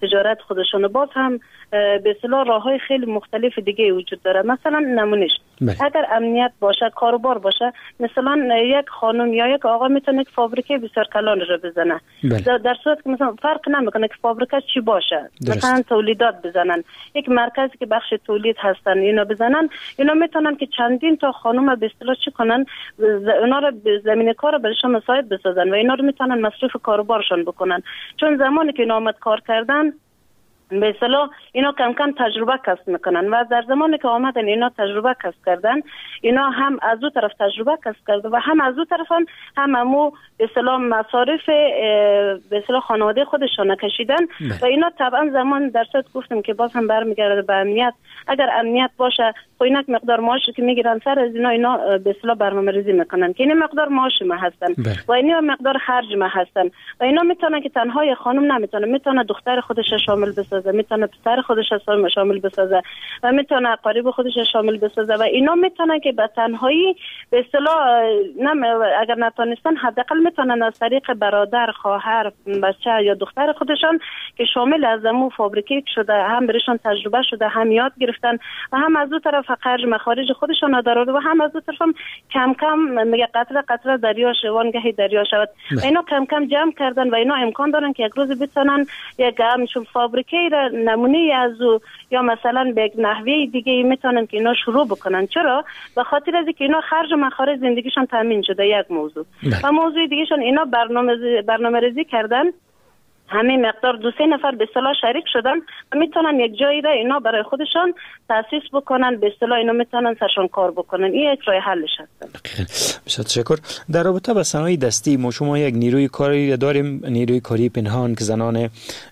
تجارت خودشون. باز هم به اصطلاح راههای خیلی مختلف دیگه وجود داره. مثلا نمونش بله. اگر امنیت باشه، کاروبار باشه، مثلا یک خانم یا یک آقا میتونه یک فابریکه بسیار کلان رو بزنه بله. در صورت که مثلا فرق نمیکنه که فابریکه چی باشه، درست. مثلا تولیدات بزنن، یک مرکزی که بخش تولید هستن اینا بزنن، اینا میتونن که چندین تا خانم به اصطلاح چی کنن، اونا رو زمین کار برایشون مساعد بسازن و اینا رو میتونن مصرف کاروبارشون بکنن. چون زمانی که اینا آمد کار کردن به اصطلاح اینا کم کم تجربه کسب میکنن و در زمانی که آمدن اینا تجربه کسب کردن، اینا هم از اون طرف تجربه کسب کرده و هم از اون طرف هم هم امو به اصطلاح مصارف به اصطلاح خانواده خودشون کشیدن و اینا طبعا زمان در صورت گفتم که باز هم برمیگرده به امنیت. اگر امنیت باشه خب اینک مقدار معاشی که میگیرن سر از اینا اینا به اصطلاح برنامه‌ریزی میکنن که این مقدار معاش ما هستن بله. و اینا مقدار خرج ما هستن و اینا میتونن که تنها یه خانم نمیتونه، میتونه دختر خودش شامل بسازه، میتونه پسر خودش شامل بسازه و میتونه قریب خودش شامل بسازه و اینا میتونه که به تنهایی به اصطلاح اگر نتونستن حداقل میتونن از طریق برادر، خواهر، بچه یا دختر خودشان که شامل از امو فابریکه شده، هم برشان تجربه شده، هم یاد گرفتن و هم از اون طرف خرج مخارج خودشان دارند و هم از اون طرف هم کم کم میگه قطره قطره دریا شوانگهی دریا شود. اینا کم کم جمع کردن و اینا امکان دارن که یک روز بتونن یک همچون فابریکه را نمونه از او یا مثلا به یک نحوه دیگه میتونن که اینا شروع بکنن. چرا؟ به خاطر از اینکه اینا خرج و مخارج زندگیشون تامین شده. یک موضوع و موضوع دیگهشون اینا برنامه برنامه‌ریزی کردن، همین مقدار دو سه نفر به اصطلاح شریک شدن و میتونن یک جایی را اینا برای خودشان تاسیس بکنن، به اصطلاح اینا میتونن سرشون کار بکنن. این یک راه حلش هست. بسیار تشکر. در رابطه با صنایع دستی ما شما یک نیروی کاری داریم، نیروی کاری پنهان که زنان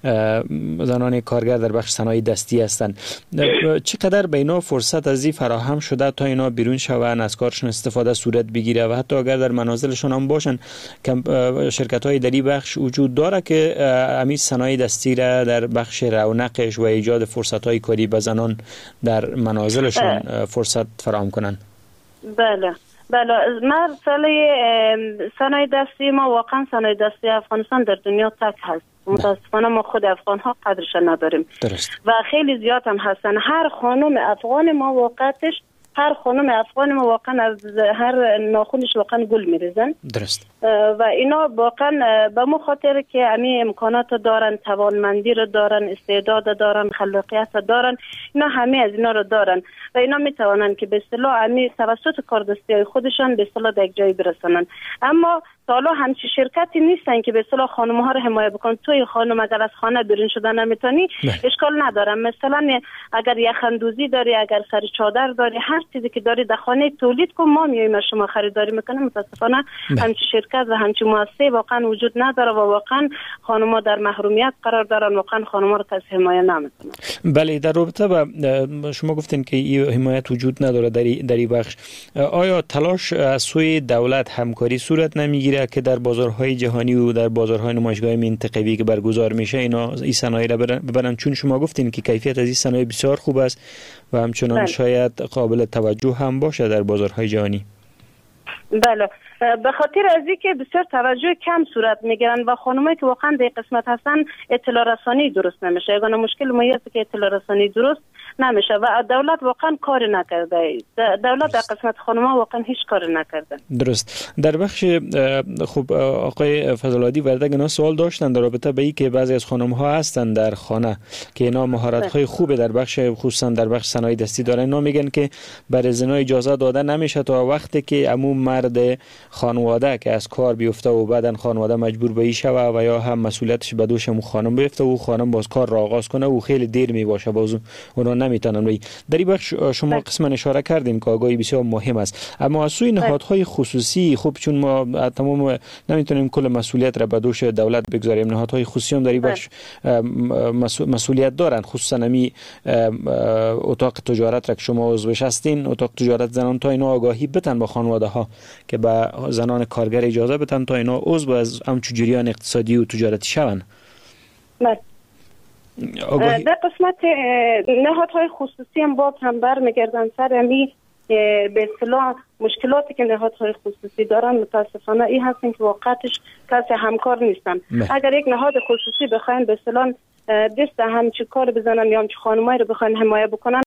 زنان کارگر در بخش صنایع دستی هستند. چقدر به اینا فرصت از این فراهم شده تا اینا بیرون شوند، از کارشون استفاده صورت بگیره و حتی اگر در منازلشون هم باشن شرکت‌های در این بخش وجود داره که امی صنایع دستی را در بخش رونقش و ایجاد فرصت‌های کاری به زنان در منازلشون فرصت فراهم کنن؟ بله بله. مسئله صنایع دستی ما واقعا صنایع دستی افغانستان در دنیا تک هست. متاسفانه ما خود افغان ها قدرش نداریم درست. و خیلی زیاد هم هستن. هر خانم افغان ما واقعتش هر خانم افغان ما واقعا از هر ناخونش واقعا گل میریزن درست. و اینا واقعا به مو خاطر که امی امکانات دارن، توانمندی رو دارن، استعداد دارن، خلاقیت دارن، اینا همه از اینا رو دارن و اینا میتوانن که به اصطلاح امی توسط کاردستی خودشان به اصطلاح در یک جایی برسونن. اما حالا همچی شرکتی نیستن که به اصطلاح خانم ها رو حمایت بکنن. توی خانم اگر از خانه بیرون شدن نمیتونی اشکال نداره، مثلا اگر یخندوزی داری، اگر سر چادر داری، هر چیزی که داری در خانه تولید کن، ما میایم از شما خریداری میکنیم. متاسفانه همچی شرکت و همچی مؤسسه واقعا وجود نداره و واقعا خانم ها در محرومیت قرار دارن، واقعا خانم ها رو کسی حمایت نمیکنه. بله، در رابطه با شما گفتین که این حمایت وجود نداره در در این بخش، آیا تلاش از سوی دولت همکاری صورت نمیگیره که در بازارهای جهانی و در بازارهای نمایشگاه منطقوی که برگزار میشه اینا این صنایع را ببرن؟ چون شما گفتین که کیفیت از این صنایع بسیار خوب است و همچنان بله. شاید قابل توجه هم باشه در بازارهای جهانی. بله، به خاطر از اینکه بسیار توجه کم صورت میگیرن و خانمایی که واقعا در قسمت هستن اطلاع رسانی درست نمیشه. یگانه مشکل ما است که اطلاع رسانی درست نمیشه و دولت واقعا کار نکرده. دولت در قسمت خانم‌ها واقعا هیچ کار نکرده. درست. در بخش خب آقای فضل‌آبادی وردگ اینا سوال داشتن در رابطه به این که بعضی از خانم‌ها هستن در خانه که اینا مهارت‌های خوبه در بخش خصوصا در بخش صنایع دستی دارن، اینا میگن که برای زنا اجازه داده نمیشه تا وقتی که عمو مرد خانواده که از کار بیفته و بعدن خانواده مجبور به این شوه و یا هم مسئولیتش به دوش مو خانم بیفته و خانم باز کار را آغاز کنه و خیلی دیر می باشه باز اونا نمیتونن. ولی در این بخش شما قسما اشاره کردین که آگاهی بسیار مهم است، اما از سوی نهادهای خصوصی خب چون ما تمام نمیتونیم کل مسئولیت را به دوش دولت بگذاریم، نهادهای خصوصی هم در این بخش مسئولیت دارن، خصوصا نمی اتاق تجارت را که شما عضوش هستین، اتاق تجارت زنان، تا اینا آگاهی بدن با خانواده ها که به زنان کارگر اجازه بدن تا اینا عضو از همچون جریان اقتصادی و تجارتی شون. در قسمت نهادهای خصوصی هم باز هم برمیگردن سر امی به اصطلاح مشکلاتی که نهادهای خصوصی دارن متاسفانه این هستن که واقعتش کسی همکار نیستن. اگر یک نهاد خصوصی بخواین به اصطلاح دست همچی کار بزنن یا همچی خانمایی رو بخواین حمایت بکنن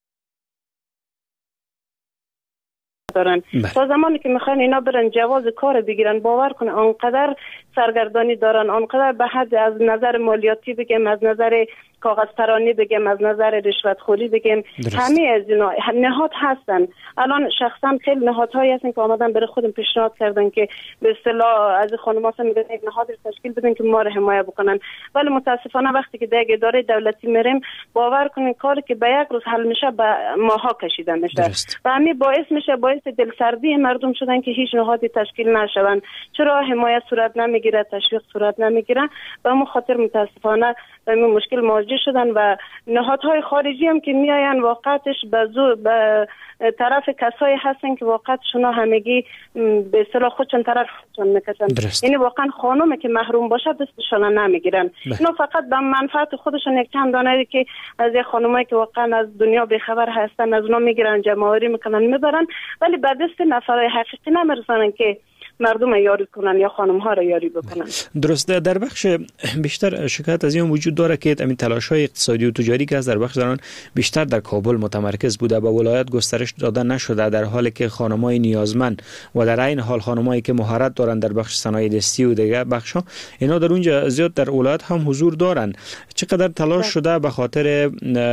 دارن. تا زمانی که میخوان اینا برن جواز کار بگیرن باور کنه آنقدر سرگردانی دارن، آنقدر به حد از نظر مالیاتی بگم، از نظر کاغذ پرانی بگم، از نظر رشوت خوری بگم، همه از اینا نهاد هستن. الان شخصا خیلی نهادهایی هستن که آمدن برای خودم پیشنهاد کردن که به اصطلاح از خانم‌ها میگن یک نهاد تشکیل بدن که ما رو حمایت بکنن، ولی متاسفانه وقتی که در اداره دولتی میریم باور کنین کاری که به یک روز حل میشه به ماها کشیده میشه و همین باعث میشه باعث دلسردی مردم شدن که هیچ نهادی تشکیل نشون. چرا حمایت صورت نمیگیره، تشویق صورت نمیگیره؟ به همون خاطر متاسفانه به این مشکل مواجه شدن و نهادهای خارجی هم که میاین واقعتش به زور به طرف کسایی هستن که واقعتشون همگی به اصطلاح خودشون طرف خودشون میکشن. یعنی واقعا خانومه که محروم باشه دستشون نمیگیرن. اینا فقط به منفعت خودشون یک چند دانه که از یک خانومایی که واقعا از دنیا بیخبر هستن از اونا میگیرن، جمع‌آوری میکنن میبرن، ولی به دست نفرای حقیقی نمیرسن که مردم یاری کنن یا خانم ها را یاری بکنن. درسته. در بخش بیشتر شکایت از این وجود داره که همین تلاش های اقتصادی و تجاری که از در بخش دارن بیشتر در کابل متمرکز بوده، به ولایت گسترش داده نشده، در حالی که خانمای نیازمند و در این حال خانمایی که مهارت دارن در بخش صنایع دستی و دیگر بخش ها اینا در اونجا زیاد در ولایت هم حضور دارن. چقدر تلاش شده به خاطر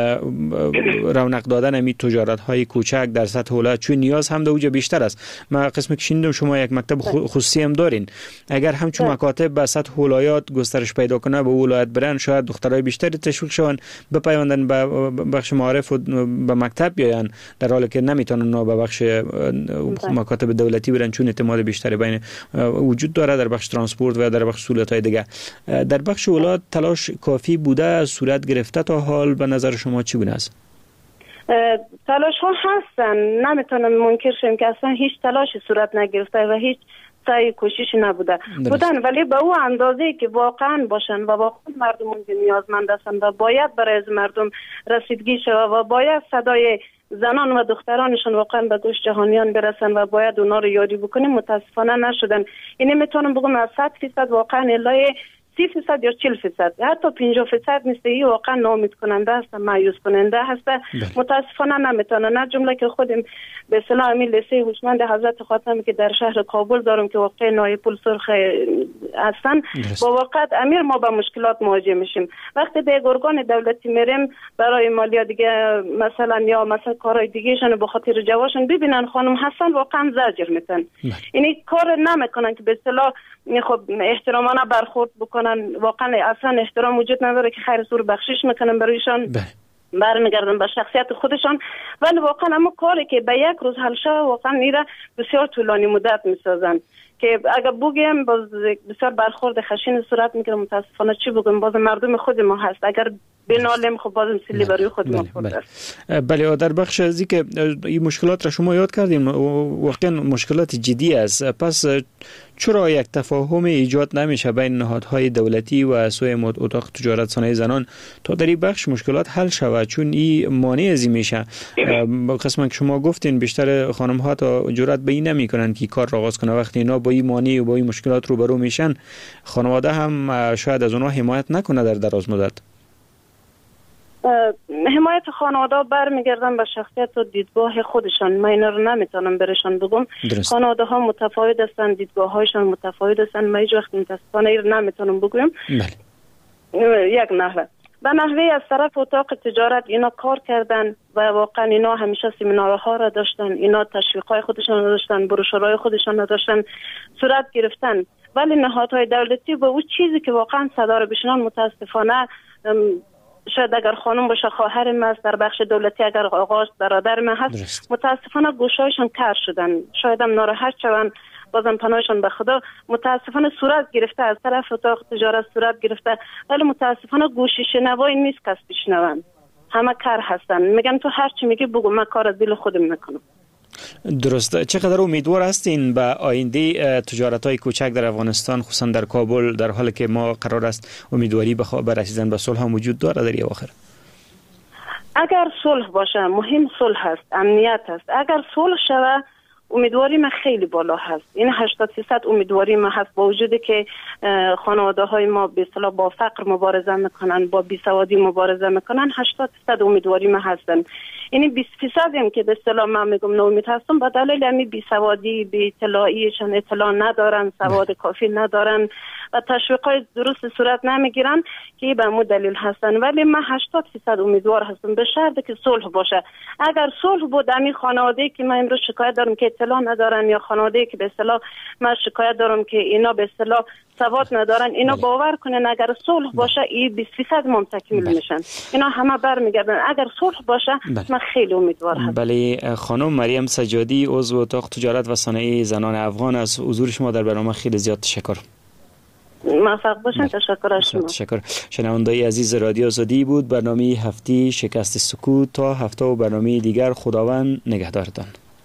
رونق دادن همین تجارت های کوچک در سطح ولایت، چون نیاز هم در اونجا بیشتر است. ما قسمی که شنیدم شما یک مکتب خصوصی هم دارین، اگر همچون مکاتب به سطح ولایات گسترش پیدا کنه به ولایت برن شاید دخترای بیشتری تشویق شون بپیوندن به بخش معارف و به مکتب بیان، در حالی که نمیتونن به بخش مکاتب دولتی برن چون اعتماد بیشتری بین وجود داره در بخش ترانسپورت و در بخش سهولت‌های دیگه. در بخش ولایت تلاش کافی بوده، صورت گرفته تا حال؟ به نظر شما چی گونه است؟ تلاش ها هستن، نمیتونم منکر شم که اصلا هیچ تلاشی صورت نگرفته و هیچ سعی کوششی نبوده بودن، ولی به او اندازه که واقعا باشن و واقعا مردم نیازمند هستند و باید برای از مردم رسیدگی شود و باید صدای زنان و دخترانشون واقعا به گوش جهانیان برسن و باید اونا رو یاری بکنیم، متاسفانه نشدن. یعنی میتونم بگم از صد فیصد واقعا الهی سی فیصد یا چهل فیصد حتی پنجاه فیصد نیست. این واقعا ناامید کننده است، مایوس کننده است. متاسفانه نمیتونه، نه جمله که خودم به اصطلاح همین لیسه هوشمند حضرت خاتمی که در شهر کابل دارم که واقع نای پل سرخ هستن با واقعا امیر ما با مشکلات مواجه میشیم. وقتی به ارگان دولتی میریم برای مالیات دیگه مثلا یا مثلا کارهای دیگهشون به خاطر جواشون ببینن خانم هستن واقعا زجر میتن، یعنی کار نمیکنن که به اصطلاح خب احترامانه برخورد بکنن. واقعا اصلا احترام وجود نداره که خیر سور بخشش میکنن برایشان، برمیگردن به شخصیت خودشان، ولی واقعا اما کاری که به یک روز حل شود واقعا ایره بسیار طولانی مدت میسازن که اگر بگیم باز بسیار برخورد خشین صورت میگیره. متاسفانه چی بگم، باز مردم خود ما هست، اگر بنالم خب بازم سیلی برای خود ما خورد است. بله، در بخش ازی که این مشکلات را شما یاد کردیم واقعا مشکلات جدی است، پس چرا یک تفاهم ایجاد نمیشه بین نهادهای دولتی و سوی اتاق تجارت صنایع زنان تا در این بخش مشکلات حل شود؟ چون این مانع ازی میشه. قسمت که شما گفتین بیشتر خانم ها تا جرأت به این نمیکنن که کار را آغاز کنه، وقتی اینا با این مانع و با این مشکلات روبرو میشن خانواده هم شاید از اونها حمایت نکنه در دراز مدت. حمایت خانواده برمیگردن به شخصیت و دیدگاه خودشان. من اینا رو نمیتونم برشان بگم. خانواده ها متفاوت هستن، دیدگاه هایشان متفاوت هستن. من هیچ وقت متاسفانه این رو نمیتونم بگم. یک نحوه به نحوه از طرف اتاق تجارت اینا کار کردن و واقعا اینا همیشه سمینارها را داشتن، اینا تشویقای خودشان را داشتن، بروشورهای خودشان را داشتن، صورت گرفتن، ولی نهادهای دولتی به اون چیزی که واقعا صدا را بشنن متاسفانه شاید اگر خانم باشه خواهرم است، در بخش دولتی اگر آقاش برادرم هست، متاسفانه گوشایشان کار شدن، شاید هم ناراحت شدن، بازم پناهشان به خدا. متاسفانه صورت گرفته از طرف اتاق تجارت صورت گرفته، ولی متاسفانه گوشی شنوایی نیست کس بشنون، همه کار هستن. میگن تو هر چی میگی بگو، من کار از دل خودم میکنم. درسته. چقدر امیدوار هستین به آینده تجارت‌های کوچک در افغانستان، خصوصا در کابل، در حالی که ما قرار است امیدواری به رسیدن به صلح هم وجود داره در اواخر؟ اگر صلح باشه، مهم صلح است، امنیت است. اگر صلح شود امیدواری ما خیلی بالا هست. این هشتاد درصد امیدواری ما هست، با وجودی که خانواده های ما به اصطلاح با فقر مبارزه میکنن، با بیسوادی مبارزه میکنن، هشتاد درصد امیدواری ما هستن. یعنی بیست درصد هم که به اصطلاح من میگم ناامید هستم به دلیل همین بیسوادی، بی اطلاعیشان، اطلاع ندارن، سواد کافی ندارن و تشویقات درست صورت نمیگیرن که به مو دلیل هستن. ولی من هشتاد درصد امیدوار هستم به شرطی که صلح باشه. اگر صلح بود، همین خانواده که من امروز شکایت دارم که اطلاع ندارن، یا خانواده که به اصطلاح من شکایت دارم که اینا به اصطلاح سواد ندارن، اینا باور کنن اگر صلح باشه این بیست درصد هم تکمیل میشن. اینا همه برمیگردن. اگر صلح باشه من خیلی امیدوار هستم. بله خانم مریم سجادی، عضو اتاق تجارت و صنایع زنان افغان، از حضور شما در برنامه خیلی زیاد تشکر. موفق باشین. تشکر از شما. تشکر. شنوندای عزیز رادیو آزادی بود برنامه هفته شکست سکوت. تا هفته و برنامه دیگر خداوند نگهدارتان.